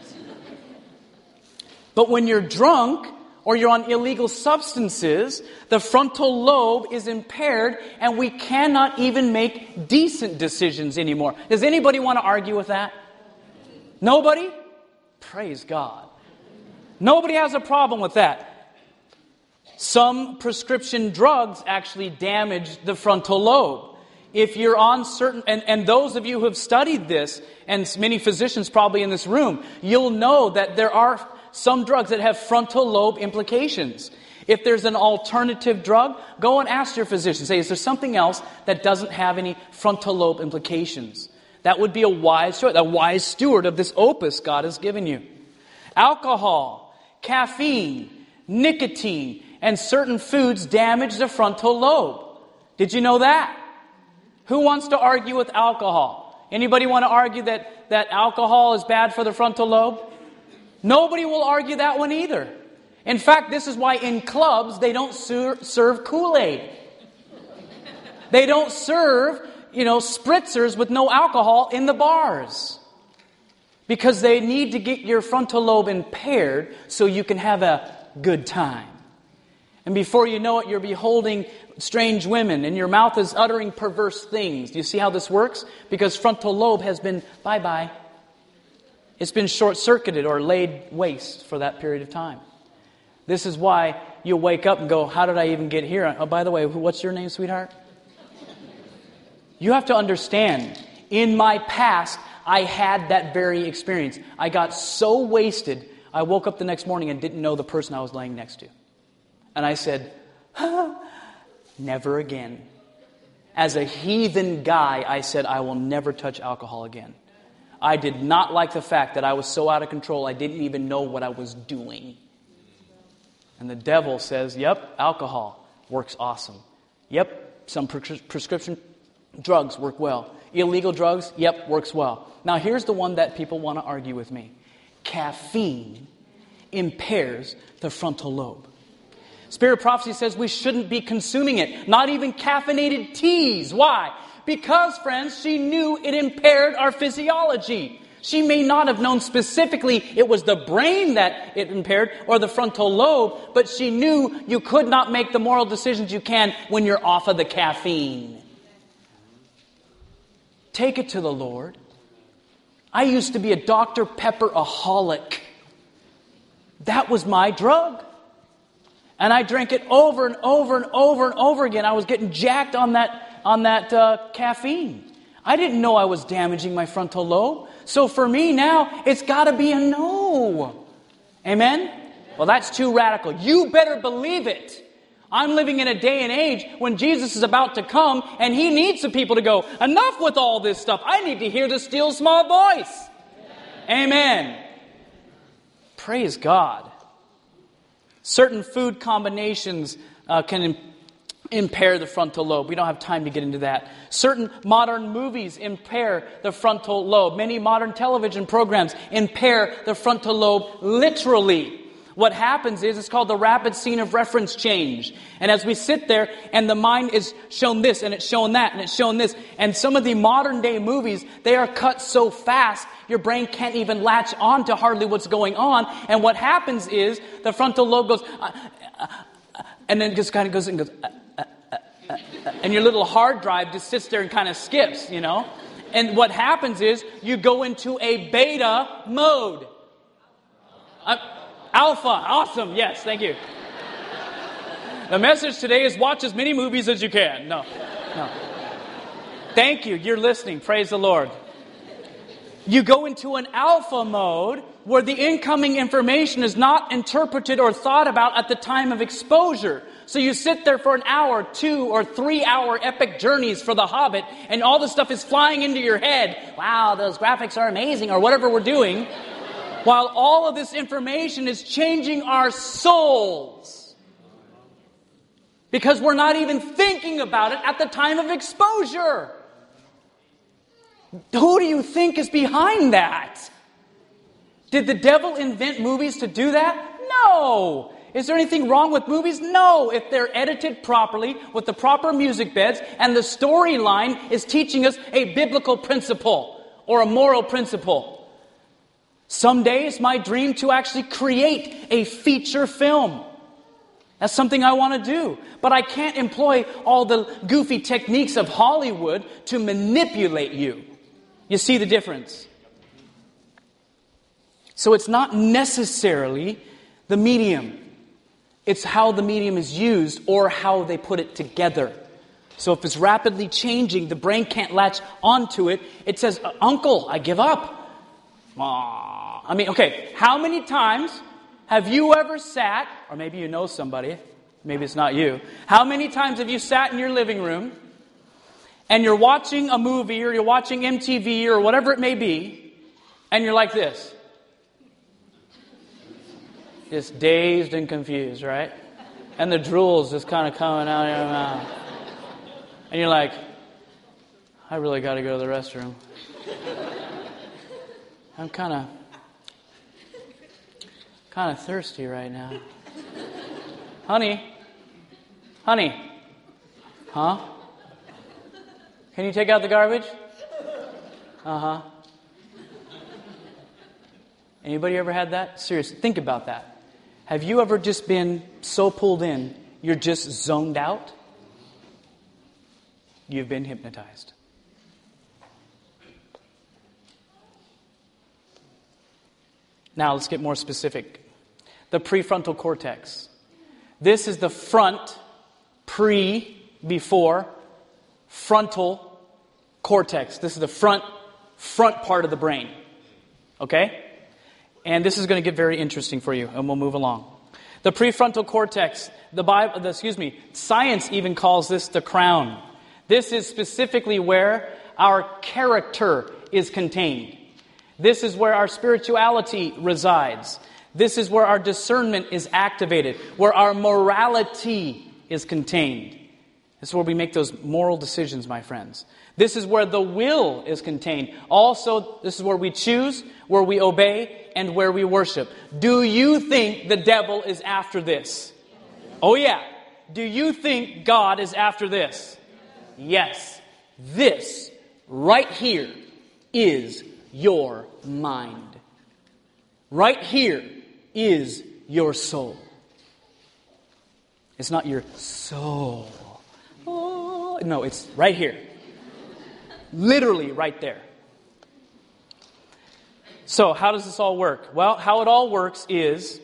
But when you're drunk or you're on illegal substances, the frontal lobe is impaired and we cannot even make decent decisions anymore. Does anybody want to argue with that? Nobody? Praise God. Nobody has a problem with that. Some prescription drugs actually damage the frontal lobe. If you're on certain, and, and those of you who have studied this, and many physicians probably in this room, you'll know that there are some drugs that have frontal lobe implications. If there's an alternative drug, go and ask your physician. Say, is there something else that doesn't have any frontal lobe implications? That would be a wise choice, a wise steward of this opus God has given you. Alcohol, caffeine, nicotine, and certain foods damage the frontal lobe. Did you know that? Who wants to argue with alcohol? Anybody want to argue that, that alcohol is bad for the frontal lobe? Nobody will argue that one either. In fact, this is why in clubs they don't ser- serve Kool-Aid. They don't serve, you know, spritzers with no alcohol in the bars. Because they need to get your frontal lobe impaired so you can have a good time. And before you know it, you're beholding strange women and your mouth is uttering perverse things. Do you see how this works? Because frontal lobe has been bye-bye. It's been short-circuited or laid waste for that period of time. This is why you wake up and go, how did I even get here? Oh, by the way, what's your name, sweetheart? You have to understand, in my past, I had that very experience. I got so wasted, I woke up the next morning and didn't know the person I was laying next to. And I said, ah, never again. As a heathen guy, I said, I will never touch alcohol again. I did not like the fact that I was so out of control, I didn't even know what I was doing. And the devil says, yep, alcohol works awesome. Yep, some pre- prescription drugs work well. Illegal drugs, yep, works well. Now here's the one that people want to argue with me. Caffeine impairs the frontal lobe. Spirit of Prophecy says we shouldn't be consuming it. Not even caffeinated teas. Why? Because, friends, she knew it impaired our physiology. She may not have known specifically it was the brain that it impaired or the frontal lobe, but she knew you could not make the moral decisions you can when you're off of the caffeine. Take it to the Lord. I used to be a Doctor Pepper-aholic. That was my drug. And I drank it over and over and over and over again. I was getting jacked on that, on that uh, caffeine. I didn't know I was damaging my frontal lobe. So for me now, it's got to be a no. Amen? Well, that's too radical. You better believe it. I'm living in a day and age when Jesus is about to come and He needs the people to go, enough with all this stuff. I need to hear the still small voice. Amen. Amen. Praise God. Certain food combinations uh, can im- impair the frontal lobe. We don't have time to get into that. Certain modern movies impair the frontal lobe. Many modern television programs impair the frontal lobe literally. What happens is, it's called the rapid scene of reference change. And as we sit there and the mind is shown this and it's shown that and it's shown this. And some of the modern day movies, they are cut so fast, your brain can't even latch on to hardly what's going on. And what happens is the frontal lobe goes, uh, uh, uh, and then it just kind of goes and goes, uh, uh, uh, uh, uh, and your little hard drive just sits there and kind of skips, you know. And what happens is you go into a beta mode. Uh, Alpha. Awesome. Yes, thank you. The message today is watch as many movies as you can. No. No. Thank you. You're listening. Praise the Lord. You go into an alpha mode where the incoming information is not interpreted or thought about at the time of exposure. So you sit there for an hour, two or three hour epic journeys for The Hobbit, and all the stuff is flying into your head. Wow, those graphics are amazing, or whatever we're doing. While all of this information is changing our souls. Because we're not even thinking about it at the time of exposure. Who do you think is behind that? Did the devil invent movies to do that? No. Is there anything wrong with movies? No. If they're edited properly with the proper music beds and the storyline is teaching us a biblical principle or a moral principle. Someday it's my dream to actually create a feature film. That's something I want to do. But I can't employ all the goofy techniques of Hollywood to manipulate you. You see the difference? So it's not necessarily the medium. It's how the medium is used or how they put it together. So if it's rapidly changing, the brain can't latch onto it. It says, Uncle, I give up. Aww. I mean, okay, how many times have you ever sat, or maybe you know somebody, maybe it's not you. How many times have you sat in your living room and you're watching a movie or you're watching M T V or whatever it may be, and you're like this? Just dazed and confused, right? And the drool's just kind of coming out of your mouth. And you're like, I really got to go to the restroom. I'm kind of... Kind of thirsty right now. Honey. Honey. Huh? Can you take out the garbage? Uh-huh. Anybody ever had that? Seriously, think about that. Have you ever just been so pulled in, you're just zoned out? You've been hypnotized. Now let's get more specific. The prefrontal cortex. This is the front, pre, before, frontal cortex. This is the front front part of the brain. Okay? And this is going to get very interesting for you, and we'll move along. The prefrontal cortex, the Bible, the, excuse me, science even calls this the crown. This is specifically where our character is contained. This is where our spirituality resides. This is where our discernment is activated, where our morality is contained. This is where we make those moral decisions, my friends. This is where the will is contained. Also, this is where we choose, where we obey, and where we worship. Do you think the devil is after this? Oh yeah. Do you think God is after this? Yes. This right here is your mind. Right here is your soul. It's not your soul. Oh, no, it's right here. Literally right there. So, how does this all work? Well, how it all works is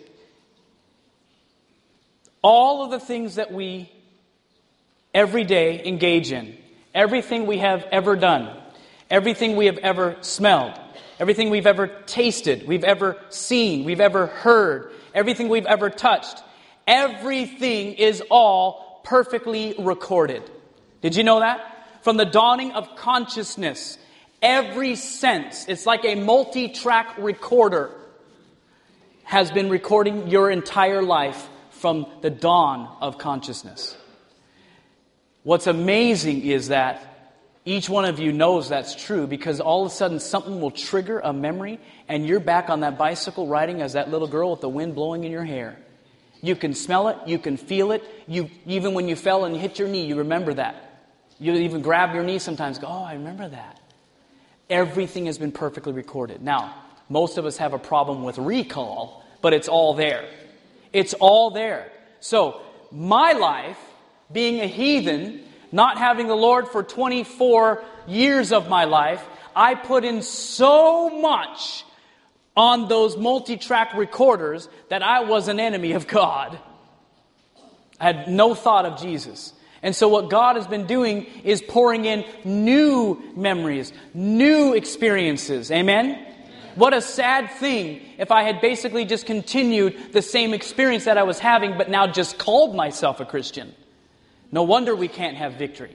all of the things that we every day engage in, everything we have ever done, everything we have ever smelled, everything we've ever tasted, we've ever seen, we've ever heard, everything we've ever touched, everything is all perfectly recorded. Did you know that? From the dawning of consciousness, every sense, it's like a multi-track recorder, has been recording your entire life from the dawn of consciousness. What's amazing is that each one of you knows that's true, because all of a sudden something will trigger a memory and you're back on that bicycle riding as that little girl with the wind blowing in your hair. You can smell it, you can feel it. You even when you fell and you hit your knee, you remember that. You even grab your knee sometimes, go, oh, I remember that. Everything has been perfectly recorded. Now, most of us have a problem with recall, but it's all there. It's all there. So, my life, being a heathen, not having the Lord for twenty-four years of my life, I put in so much on those multi-track recorders that I was an enemy of God. I had no thought of Jesus. And so what God has been doing is pouring in new memories, new experiences. Amen? Amen? What a sad thing if I had basically just continued the same experience that I was having, but now just called myself a Christian. No wonder we can't have victory.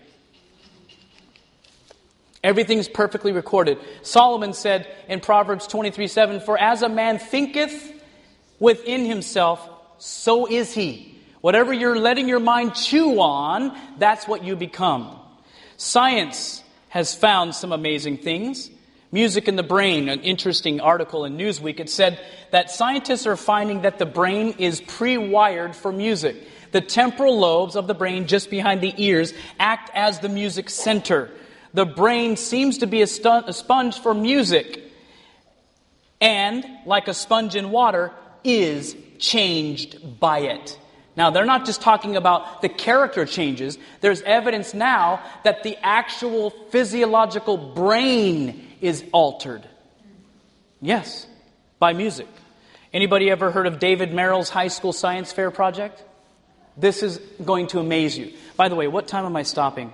Everything's perfectly recorded. Solomon said in Proverbs twenty-three seven, "For as a man thinketh within himself, so is he." Whatever you're letting your mind chew on, that's what you become. Science has found some amazing things. Music in the Brain, an interesting article in Newsweek, it said that scientists are finding that the brain is pre-wired for music. The temporal lobes of the brain just behind the ears act as the music center. The brain seems to be a, stu- a sponge for music, and, like a sponge in water, is changed by it. Now, they're not just talking about the character changes. There's evidence now that the actual physiological brain is altered. Yes, by music. Anybody ever heard of David Merrill's high school science fair project? This is going to amaze you. By the way, what time am I stopping?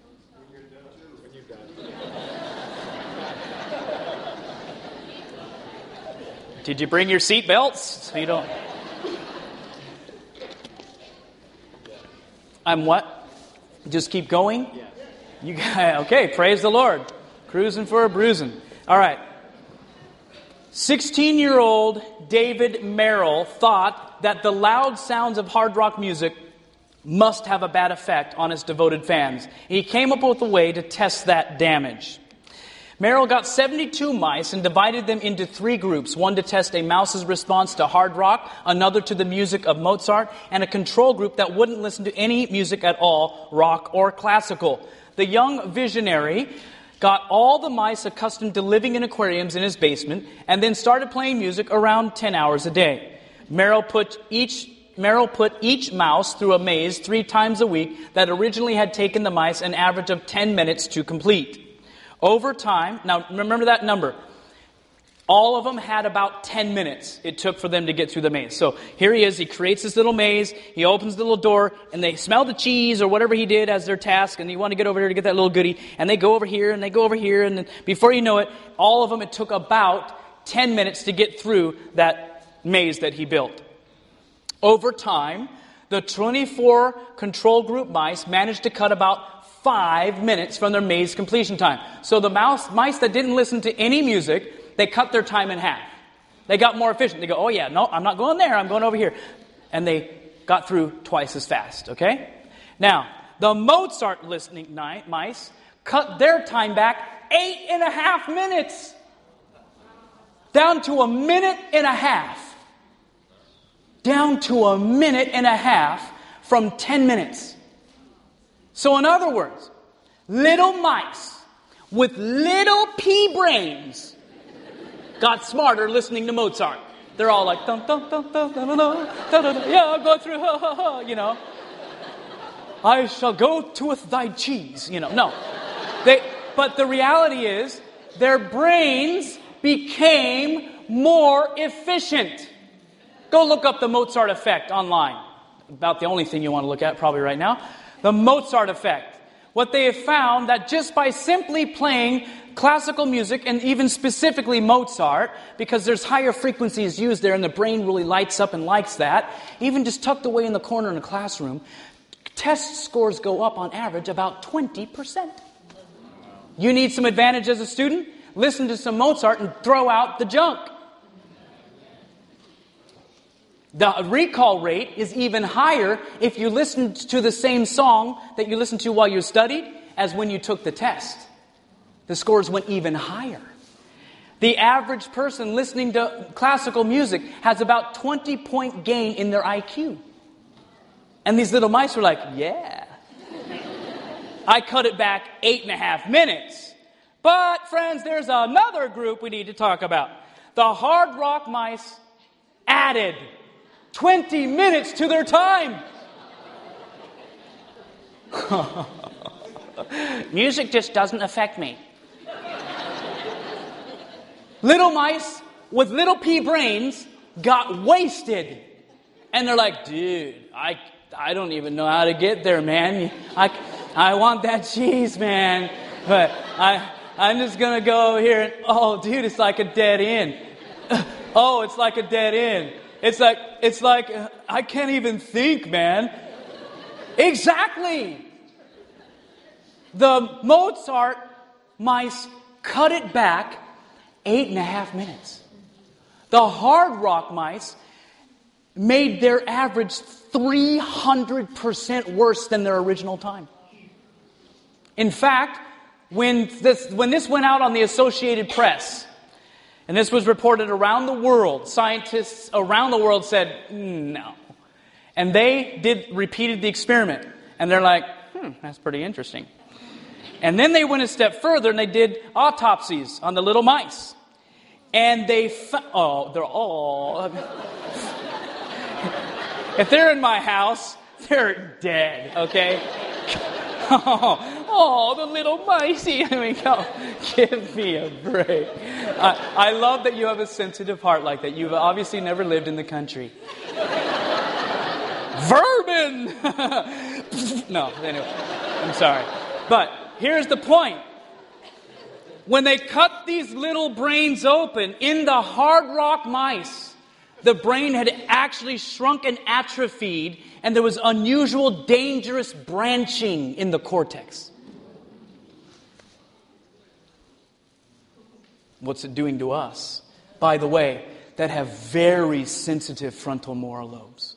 Did you bring your seat belts so you don't... I'm what? Just keep going? You got, okay, praise the Lord. Cruising for a bruising. All right. sixteen-year-old David Merrill thought that the loud sounds of hard rock music must have a bad effect on his devoted fans. He came up with a way to test that damage. Merrill got seventy-two mice and divided them into three groups. One to test a mouse's response to hard rock, another to the music of Mozart, and a control group that wouldn't listen to any music at all, rock or classical. The young visionary got all the mice accustomed to living in aquariums in his basement, and then started playing music around ten hours a day. Merrill put each Merrill put each mouse through a maze three times a week that originally had taken the mice an average of ten minutes to complete. Over time, now remember that number, All of them had about ten minutes it took for them to get through the maze. So here he is. He creates this little maze. He opens the little door, and they smell the cheese or whatever he did as their task, and you want to get over here to get that little goodie. And they go over here, and they go over here, and then before you know it, all of them, it took about ten minutes to get through that maze that he built. Over time, the twenty-four control group mice managed to cut about five minutes from their maze completion time. So the mouse, mice that didn't listen to any music, they cut their time in half. They got more efficient. They go, oh yeah, no, I'm not going there, I'm going over here. And they got through twice as fast, okay? Now, the Mozart listening ni- mice cut their time back eight and a half minutes. Down to a minute and a half. Down to a minute and a half from ten minutes. So in other words, little mice with little pea brains got smarter listening to Mozart. They're all like, dun, dun, dun, dun, dun, dun, dun, dun, dun, yeah, I'll go through, ha, ha, ha, you know. I shall go to with thy cheese, you know. No. They, but the reality is, their brains became more efficient. Go look up the Mozart effect online. About the only thing you want to look at probably right now. The Mozart effect. What they have found that just by simply playing classical music, and even specifically Mozart, because there's higher frequencies used there and the brain really lights up and likes that, even just tucked away in the corner in a classroom, test scores go up on average about twenty percent. You need some advantage as a student? Listen to some Mozart and throw out the junk. The recall rate is even higher if you listened to the same song that you listened to while you studied as when you took the test. The scores went even higher. The average person listening to classical music has about twenty point gain in their I Q. And these little mice were like, yeah. I cut it back eight and a half minutes. But friends, there's another group we need to talk about. The hard rock mice added twenty minutes to their time. Music just doesn't affect me. Little mice with little pea brains got wasted. And they're like, dude, I I don't even know how to get there, man. I, I want that cheese, man. But I, I'm just going to go over here and, oh, dude, it's like a dead end. Oh, it's like a dead end. It's like, it's like, uh, I can't even think, man. Exactly. The Mozart mice cut it back eight and a half minutes. The hard rock mice made their average three hundred percent worse than their original time. In fact, when this, when this went out on the Associated Press, and this was reported around the world, scientists around the world said, no. And they did repeated the experiment. And they're like, hmm, that's pretty interesting. And then they went a step further and they did autopsies on the little mice. And they found, oh, they're all, if they're in my house, they're dead, okay? Oh, oh, the little micey. I mean, go, give me a break. I, I love that you have a sensitive heart like that. You've obviously never lived in the country. Vermin! No, anyway, I'm sorry. But here's the point. When they cut these little brains open in the hard rock mice, the brain had actually shrunk and atrophied, and there was unusual, dangerous branching in the cortex. What's it doing to us? By the way, that have very sensitive frontal moral lobes.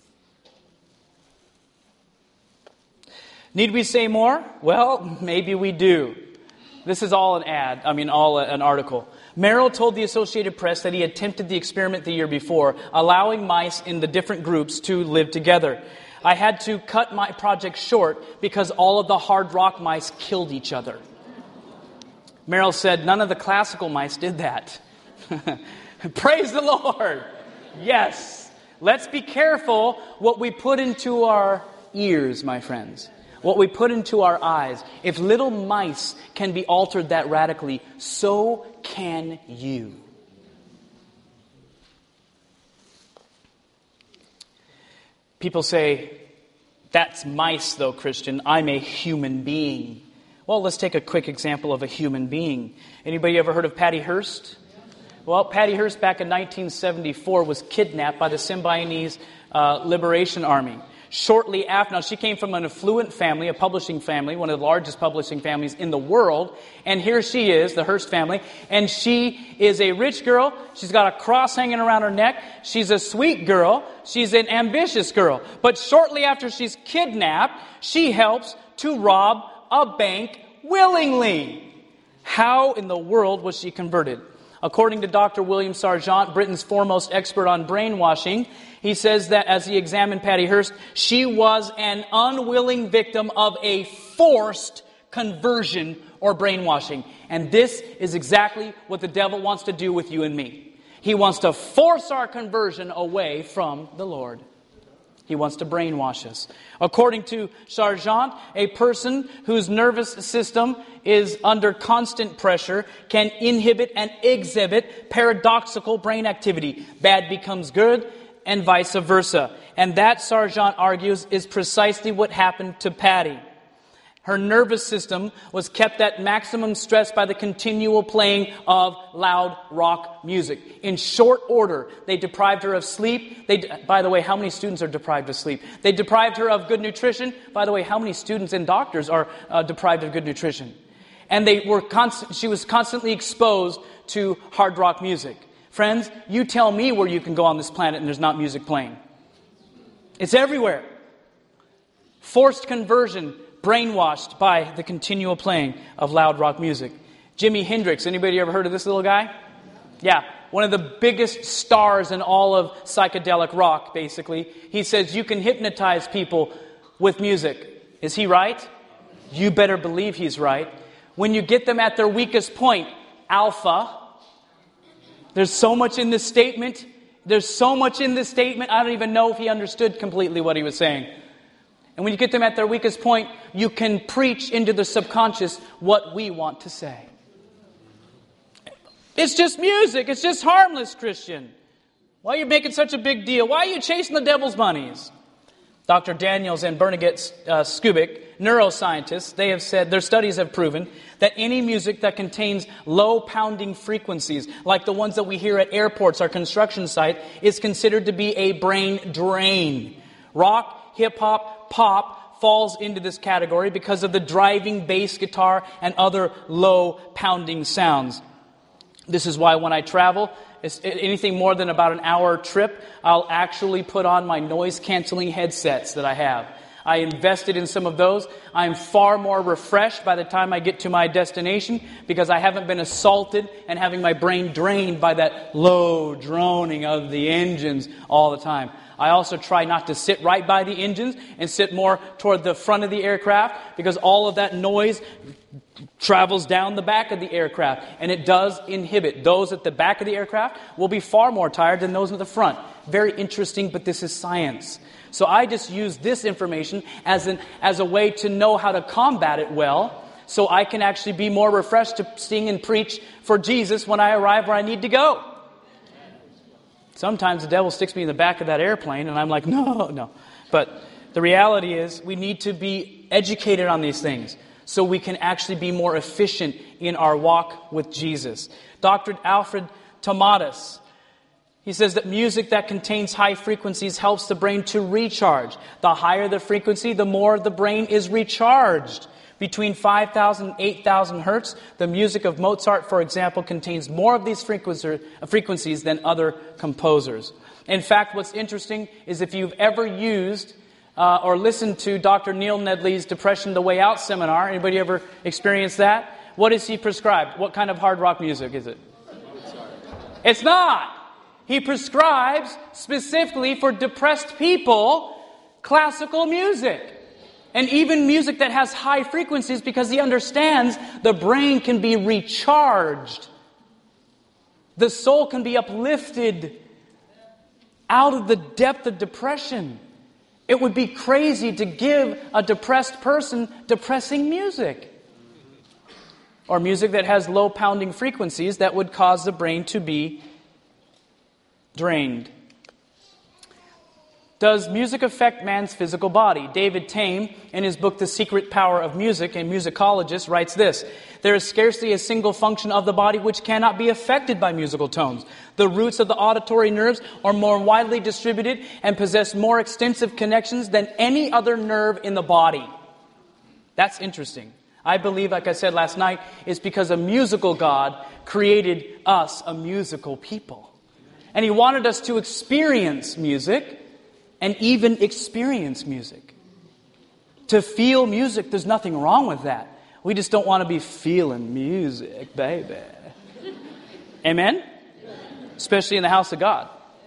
Need we say more? Well, maybe we do. This is all an ad, I mean all an article. Merrill told the Associated Press that he attempted the experiment the year before, allowing mice in the different groups to live together. I had to cut my project short because all of the hard rock mice killed each other. Merrill said none of the classical mice did that. Praise the Lord. Yes. Let's be careful what we put into our ears, my friends. What we put into our eyes. If little mice can be altered that radically, so can you. People say, that's mice though, Christian. I'm a human being. Well, let's take a quick example of a human being. Anybody ever heard of Patty Hearst? Well, Patty Hearst back in nineteen seventy-four was kidnapped by the Symbionese uh, Liberation Army. Shortly after, now she came from an affluent family, a publishing family, one of the largest publishing families in the world. And here she is, the Hearst family, and she is a rich girl. She's got a cross hanging around her neck. She's a sweet girl. She's an ambitious girl. But shortly after she's kidnapped, she helps to rob a bank willingly. How in the world was she converted? According to Doctor William Sargent, Britain's foremost expert on brainwashing, he says that as he examined Patty Hearst, she was an unwilling victim of a forced conversion or brainwashing. And this is exactly what the devil wants to do with you and me. He wants to force our conversion away from the Lord. He wants to brainwash us. According to Sargent, a person whose nervous system is under constant pressure can inhibit and exhibit paradoxical brain activity. Bad becomes good and vice versa. And that, Sargent argues, is precisely what happened to Patty. Her nervous system was kept at maximum stress by the continual playing of loud rock music. In short order, they deprived her of sleep. They, by the way, how many students are deprived of sleep? They deprived her of good nutrition. By the way, how many students and doctors are uh, deprived of good nutrition? And they were const- she was constantly exposed to hard rock music. Friends, you tell me where you can go on this planet and there's not music playing. It's everywhere. Forced conversion, brainwashed by the continual playing of loud rock music. Jimi Hendrix, anybody ever heard of this little guy? Yeah, one of the biggest stars in all of psychedelic rock, basically. He says you can hypnotize people with music. Is he right? You better believe he's right. When you get them at their weakest point, alpha. There's so much in this statement. There's so much in this statement, I don't even know if he understood completely what he was saying. And when you get them at their weakest point, you can preach into the subconscious what we want to say. It's just music. It's just harmless, Christian. Why are you making such a big deal? Why are you chasing the devil's monies? Doctor Daniels and Bernadette uh, Skubik, neuroscientists, they have said, their studies have proven that any music that contains low pounding frequencies, like the ones that we hear at airports or construction sites, is considered to be a brain drain. Rock, hip-hop, pop falls into this category because of the driving bass guitar and other low pounding sounds. This is why when I travel, it's anything more than about an hour trip, I'll actually put on my noise-canceling headsets that I have. I invested in some of those. I'm far more refreshed by the time I get to my destination because I haven't been assaulted and having my brain drained by that low droning of the engines all the time. I also try not to sit right by the engines and sit more toward the front of the aircraft because all of that noise travels down the back of the aircraft, and it does inhibit. Those at the back of the aircraft will be far more tired than those at the front. Very interesting, but this is science. So I just use this information as an as a way to know how to combat it well, so I can actually be more refreshed to sing and preach for Jesus when I arrive where I need to go. Sometimes the devil sticks me in the back of that airplane, and I'm like, no, no. But the reality is we need to be educated on these things so we can actually be more efficient in our walk with Jesus. Doctor Alfred Tomatis, he says that music that contains high frequencies helps the brain to recharge. The higher the frequency, the more the brain is recharged. Between five thousand and eight thousand hertz, the music of Mozart, for example, contains more of these frequencies than other composers. In fact, what's interesting is if you've ever used uh, or listened to Doctor Neil Nedley's Depression the Way Out seminar, anybody ever experienced that? What does he prescribe? What kind of hard rock music is it? It's not. He prescribes specifically for depressed people classical music. And even music that has high frequencies because he understands the brain can be recharged. The soul can be uplifted out of the depth of depression. It would be crazy to give a depressed person depressing music. Or music that has low pounding frequencies that would cause the brain to be drained. Does music affect man's physical body? David Tame, in his book The Secret Power of Music, a musicologist, writes this: there is scarcely a single function of the body which cannot be affected by musical tones. The roots of the auditory nerves are more widely distributed and possess more extensive connections than any other nerve in the body. That's interesting. I believe, like I said last night, it's because a musical God created us a musical people. And He wanted us to experience music and even experience music. To feel music, there's nothing wrong with that. We just don't want to be feeling music, baby. Amen? Especially in the house of God.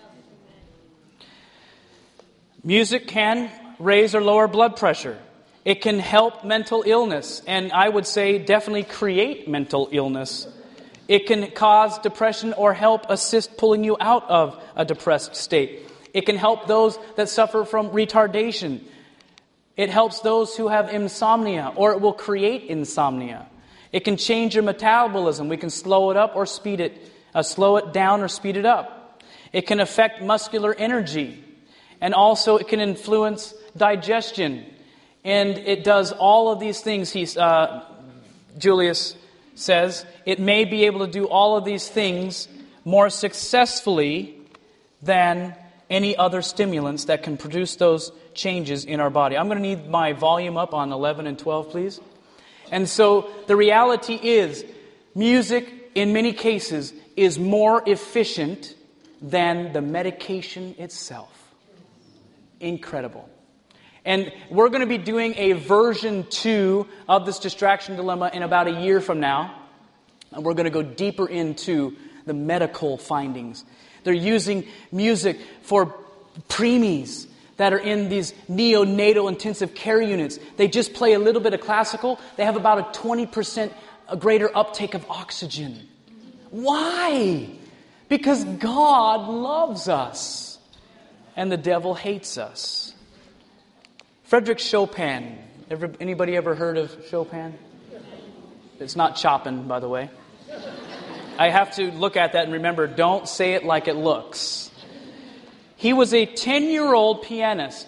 Music can raise or lower blood pressure. It can help mental illness, and I would say definitely create mental illness. It can cause depression or help assist pulling you out of a depressed state. It can help those that suffer from retardation. It helps those who have insomnia, or it will create insomnia. It can change your metabolism. We can slow it up or speed it, uh, slow it down or speed it up. It can affect muscular energy, and also it can influence digestion. And it does all of these things. He's, uh, Julius says it may be able to do all of these things more successfully than any other stimulants that can produce those changes in our body. I'm going to need my volume up on eleven and twelve, please. And so the reality is, music in many cases is more efficient than the medication itself. Incredible. And we're going to be doing a version two of this distraction dilemma in about a year from now. And we're going to go deeper into the medical findings. They're using music for preemies that are in these neonatal intensive care units. They just play a little bit of classical. They have about a twenty percent greater uptake of oxygen. Why? Because God loves us and the devil hates us. Frederick Chopin. Ever, anybody ever heard of Chopin? It's not Chopin, by the way. I have to look at that and remember, don't say it like it looks. He was a ten-year-old pianist.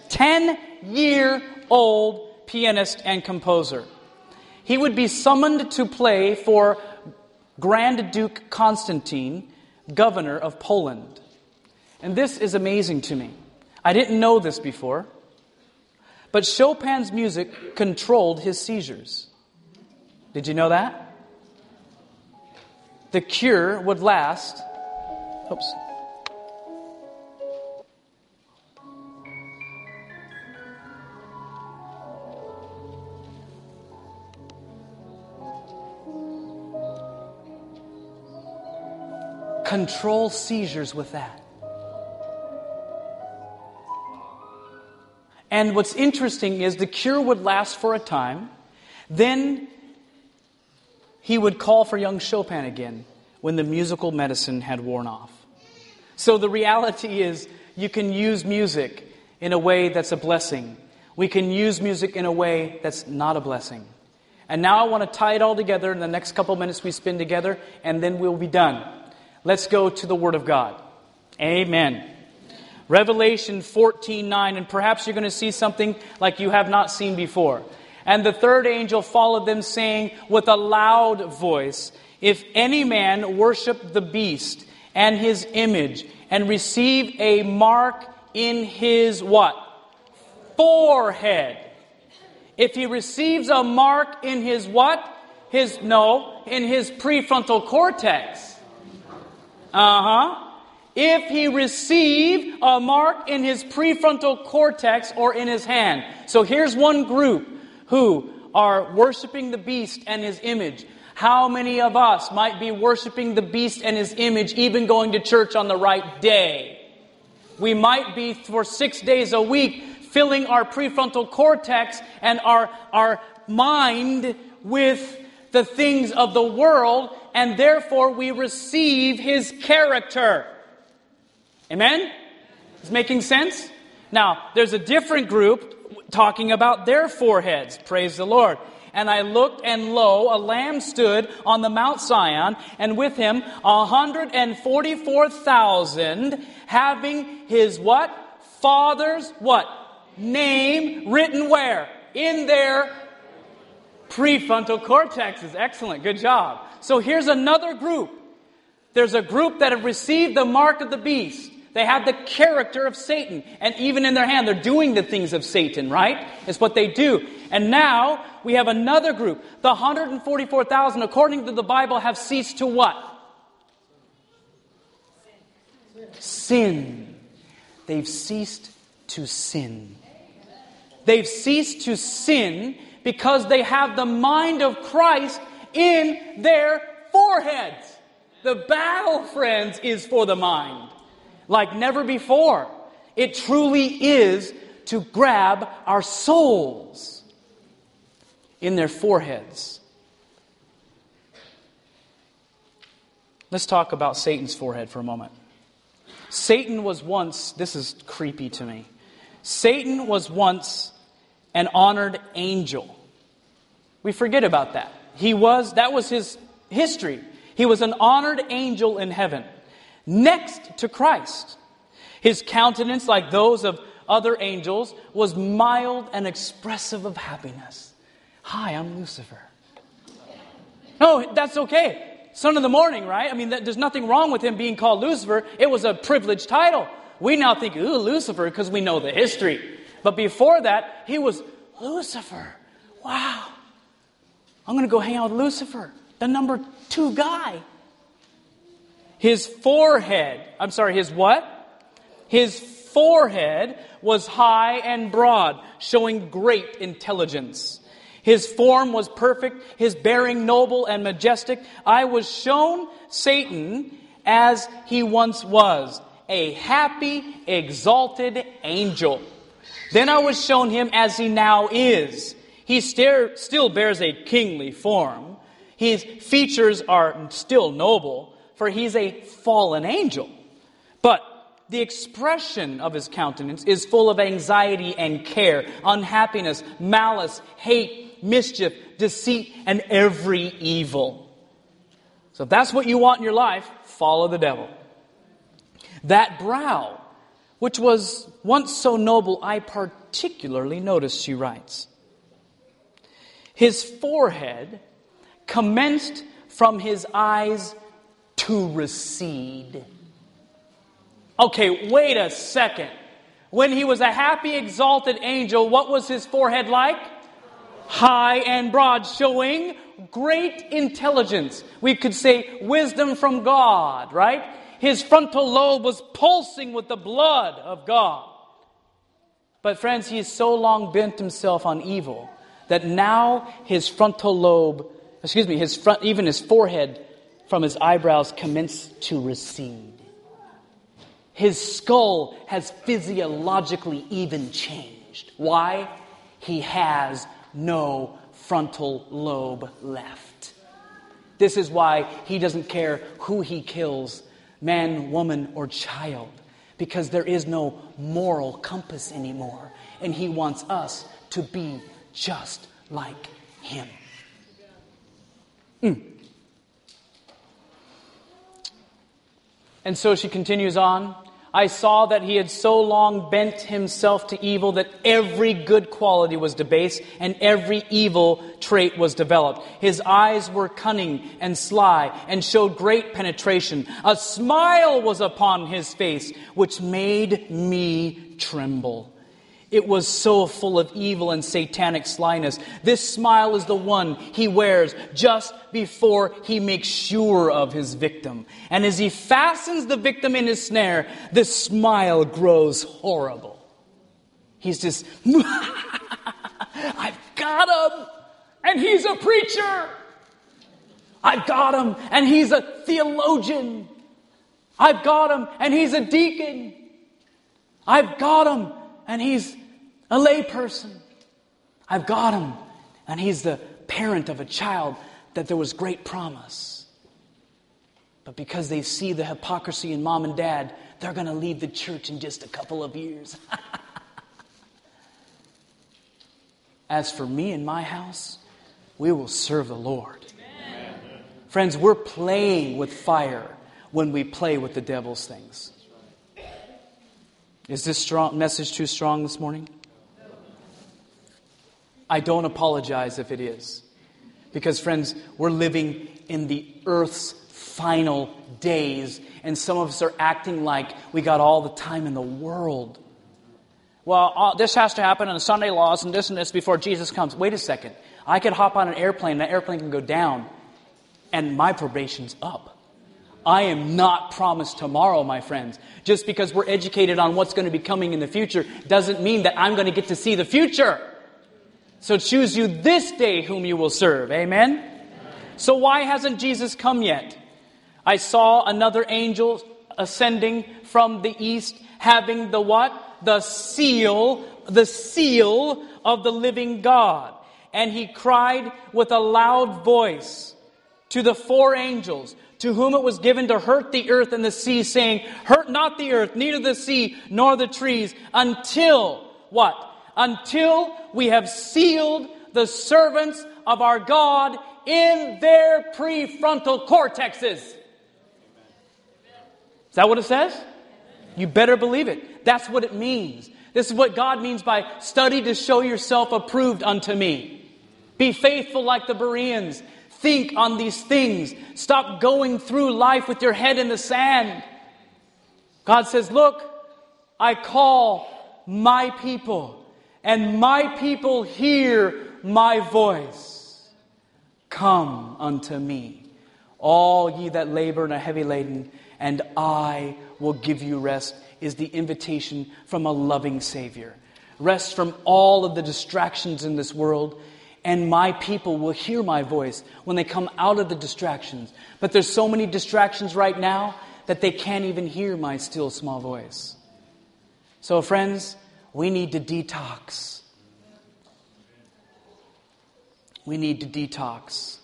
ten-year-old pianist and composer. He would be summoned to play for Grand Duke Constantine, governor of Poland. And this is amazing to me. I didn't know this before. But Chopin's music controlled his seizures. Did you know that? The cure would last... Oops. Control seizures with that. And what's interesting is the cure would last for a time. Then he would call for young Chopin again when the musical medicine had worn off. So the reality is you can use music in a way that's a blessing. We can use music in a way that's not a blessing. And now I want to tie it all together in the next couple minutes we spend together, and then we'll be done. Let's go to the Word of God. Amen. Revelation fourteen nine, and perhaps you're going to see something like you have not seen before. And the third angel followed them, saying with a loud voice, if any man worship the beast and his image, and receive a mark in his what? Forehead. If he receives a mark in his what? His, no, in his prefrontal cortex. Uh-huh. If he receive a mark in his prefrontal cortex or in his hand. So here's one group who are worshiping the beast and his image. How many of us might be worshiping the beast and his image, even going to church on the right day? We might be for six days a week filling our prefrontal cortex and our, our mind with the things of the world, and therefore we receive his character. Amen? Is making sense? Now, there's a different group talking about their foreheads. Praise the Lord. And I looked, and lo, a lamb stood on the Mount Zion, and with him a hundred and forty-four thousand, having his what? Father's what? Name written where? In their prefrontal cortexes. Excellent. Good job. So here's another group. There's a group that have received the mark of the beast. They have the character of Satan. And even in their hand, they're doing the things of Satan, right? It's what they do. And now we have another group. The one hundred forty-four thousand, according to the Bible, have ceased to what? Sin. They've ceased to sin. They've ceased to sin because they have the mind of Christ in their foreheads. The battle, friends, is for the mind. Like never before. It truly is to grab our souls in their foreheads. Let's talk about Satan's forehead for a moment. Satan was once, this is creepy to me. Satan was once an honored angel. We forget about that. He was, that was his history. He was an honored angel in heaven, next to Christ. His countenance, like those of other angels, was mild and expressive of happiness. Hi, I'm Lucifer. No, that's okay. Son of the morning, right? I mean, there's nothing wrong with him being called Lucifer. It was a privileged title. We now think, ooh, Lucifer, because we know the history. But before that, he was Lucifer. Wow. I'm going to go hang out with Lucifer, the number two guy. His forehead, I'm sorry, his what? His forehead was high and broad, showing great intelligence. His form was perfect, his bearing noble and majestic. I was shown Satan as he once was, a happy, exalted angel. Then I was shown him as he now is. He stare, still bears a kingly form. His features are still noble, for he's a fallen angel. But the expression of his countenance is full of anxiety and care, unhappiness, malice, hate, mischief, deceit, and every evil. So if that's what you want in your life, follow the devil. That brow, which was once so noble, I particularly noticed, she writes. His forehead commenced from his eyes to recede. Okay, wait a second. When he was a happy, exalted angel, what was his forehead like? High and broad, showing great intelligence. We could say wisdom from God, right? His frontal lobe was pulsing with the blood of God. But friends, he has so long bent himself on evil that now his frontal lobe, excuse me, his front, even his forehead from his eyebrows commence to recede. His skull has physiologically even changed. Why? He has no frontal lobe left. This is why he doesn't care who he kills, man, woman, or child, because there is no moral compass anymore, and he wants us to be just like him. Mm. And so she continues on. I saw that he had so long bent himself to evil that every good quality was debased and every evil trait was developed. His eyes were cunning and sly and showed great penetration. A smile was upon his face, which made me tremble. It was so full of evil and satanic slyness. This smile is the one he wears just before he makes sure of his victim. And as he fastens the victim in his snare, the smile grows horrible. He's just, I've got him, and he's a preacher. I've got him, and he's a theologian. I've got him, and he's a deacon. I've got him, and he's a lay person. I've got him, and he's the parent of a child that there was great promise. But because they see the hypocrisy in mom and dad, they're going to leave the church in just a couple of years. As for me and my house, we will serve the Lord. Amen. Friends, we're playing with fire when we play with the devil's things. Is this strong message too strong this morning? I don't apologize if it is. Because, friends, we're living in the earth's final days, and some of us are acting like we got all the time in the world. Well, uh, this has to happen in the Sunday laws and this and this before Jesus comes. Wait a second. I could hop on an airplane, and that airplane can go down, and my probation's up. I am not promised tomorrow, my friends. Just because we're educated on what's going to be coming in the future doesn't mean that I'm going to get to see the future. So choose you this day whom you will serve. Amen? So why hasn't Jesus come yet? I saw another angel ascending from the east, having the what? The seal, the seal of the living God. And he cried with a loud voice to the four angels, to whom it was given to hurt the earth and the sea, saying, hurt not the earth, neither the sea, nor the trees, until, what? Until we have sealed the servants of our God in their prefrontal cortexes. Is that what it says? You better believe it. That's what it means. This is what God means by study to show yourself approved unto me. Be faithful like the Bereans. Think on these things. Stop going through life with your head in the sand. God says, look, I call my people, and my people hear my voice. Come unto me, all ye that labor and are heavy laden, and I will give you rest, is the invitation from a loving Savior. Rest from all of the distractions in this world. And my people will hear my voice when they come out of the distractions. But there's so many distractions right now that they can't even hear my still small voice. So friends, we need to detox. We need to detox.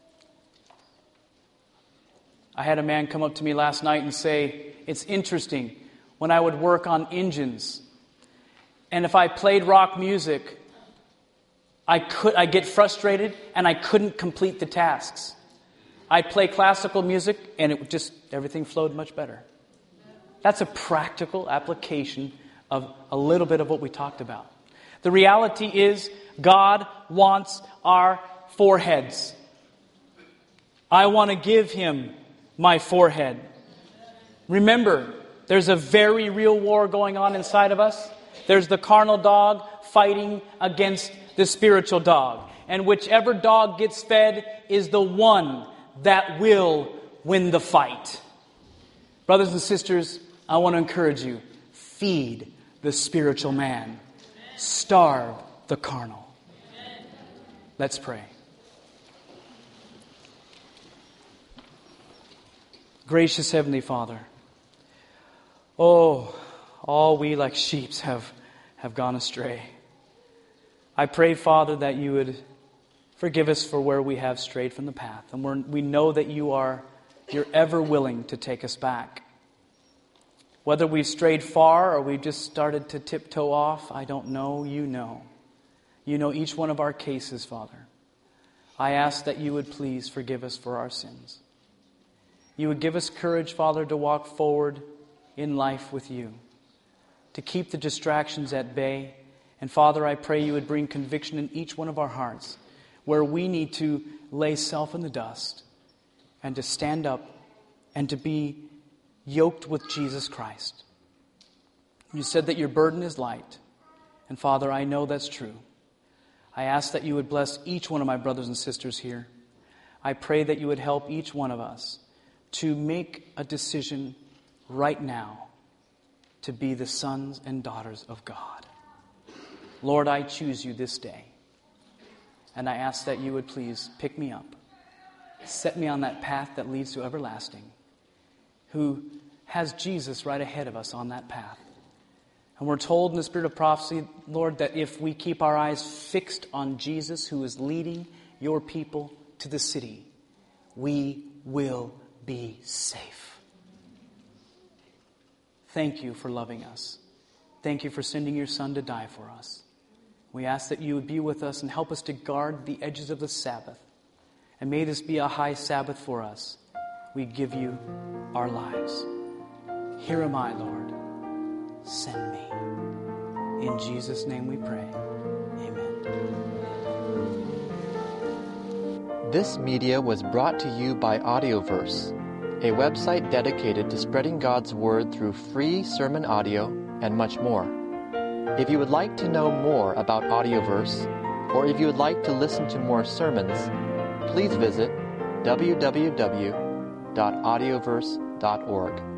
I had a man come up to me last night and say, it's interesting, when I would work on engines, and if I played rock music, I could I get frustrated and I couldn't complete the tasks. I'd play classical music and it would just everything flowed much better. That's a practical application of a little bit of what we talked about. The reality is God wants our foreheads. I want to give him my forehead. Remember, there's a very real war going on inside of us. There's the carnal dog fighting against the spiritual dog. And whichever dog gets fed is the one that will win the fight. Brothers and sisters, I want to encourage you. Feed the spiritual man. Starve the carnal. Let's pray. Gracious Heavenly Father, oh, all we like sheep have, have gone astray. I pray, Father, that you would forgive us for where we have strayed from the path. And we're, we know that you are, you're ever willing to take us back. Whether we've strayed far or we've just started to tiptoe off, I don't know. You know. You know each one of our cases, Father. I ask that you would please forgive us for our sins. You would give us courage, Father, to walk forward in life with you, to keep the distractions at bay. And Father, I pray you would bring conviction in each one of our hearts where we need to lay self in the dust and to stand up and to be yoked with Jesus Christ. You said that your burden is light. And Father, I know that's true. I ask that you would bless each one of my brothers and sisters here. I pray that you would help each one of us to make a decision right now to be the sons and daughters of God. Lord, I choose you this day. And I ask that you would please pick me up. Set me on that path that leads to everlasting. Who has Jesus right ahead of us on that path. And we're told in the spirit of prophecy, Lord, that if we keep our eyes fixed on Jesus, who is leading your people to the city, we will be safe. Thank you for loving us. Thank you for sending your Son to die for us. We ask that you would be with us and help us to guard the edges of the Sabbath. And may this be a high Sabbath for us. We give you our lives. Here am I, Lord. send me. In Jesus' name we pray. Amen. This media was brought to you by Audioverse, a website dedicated to spreading God's Word through free sermon audio and much more. If you would like to know more about Audioverse, or if you would like to listen to more sermons, please visit w w w dot audioverse dot org.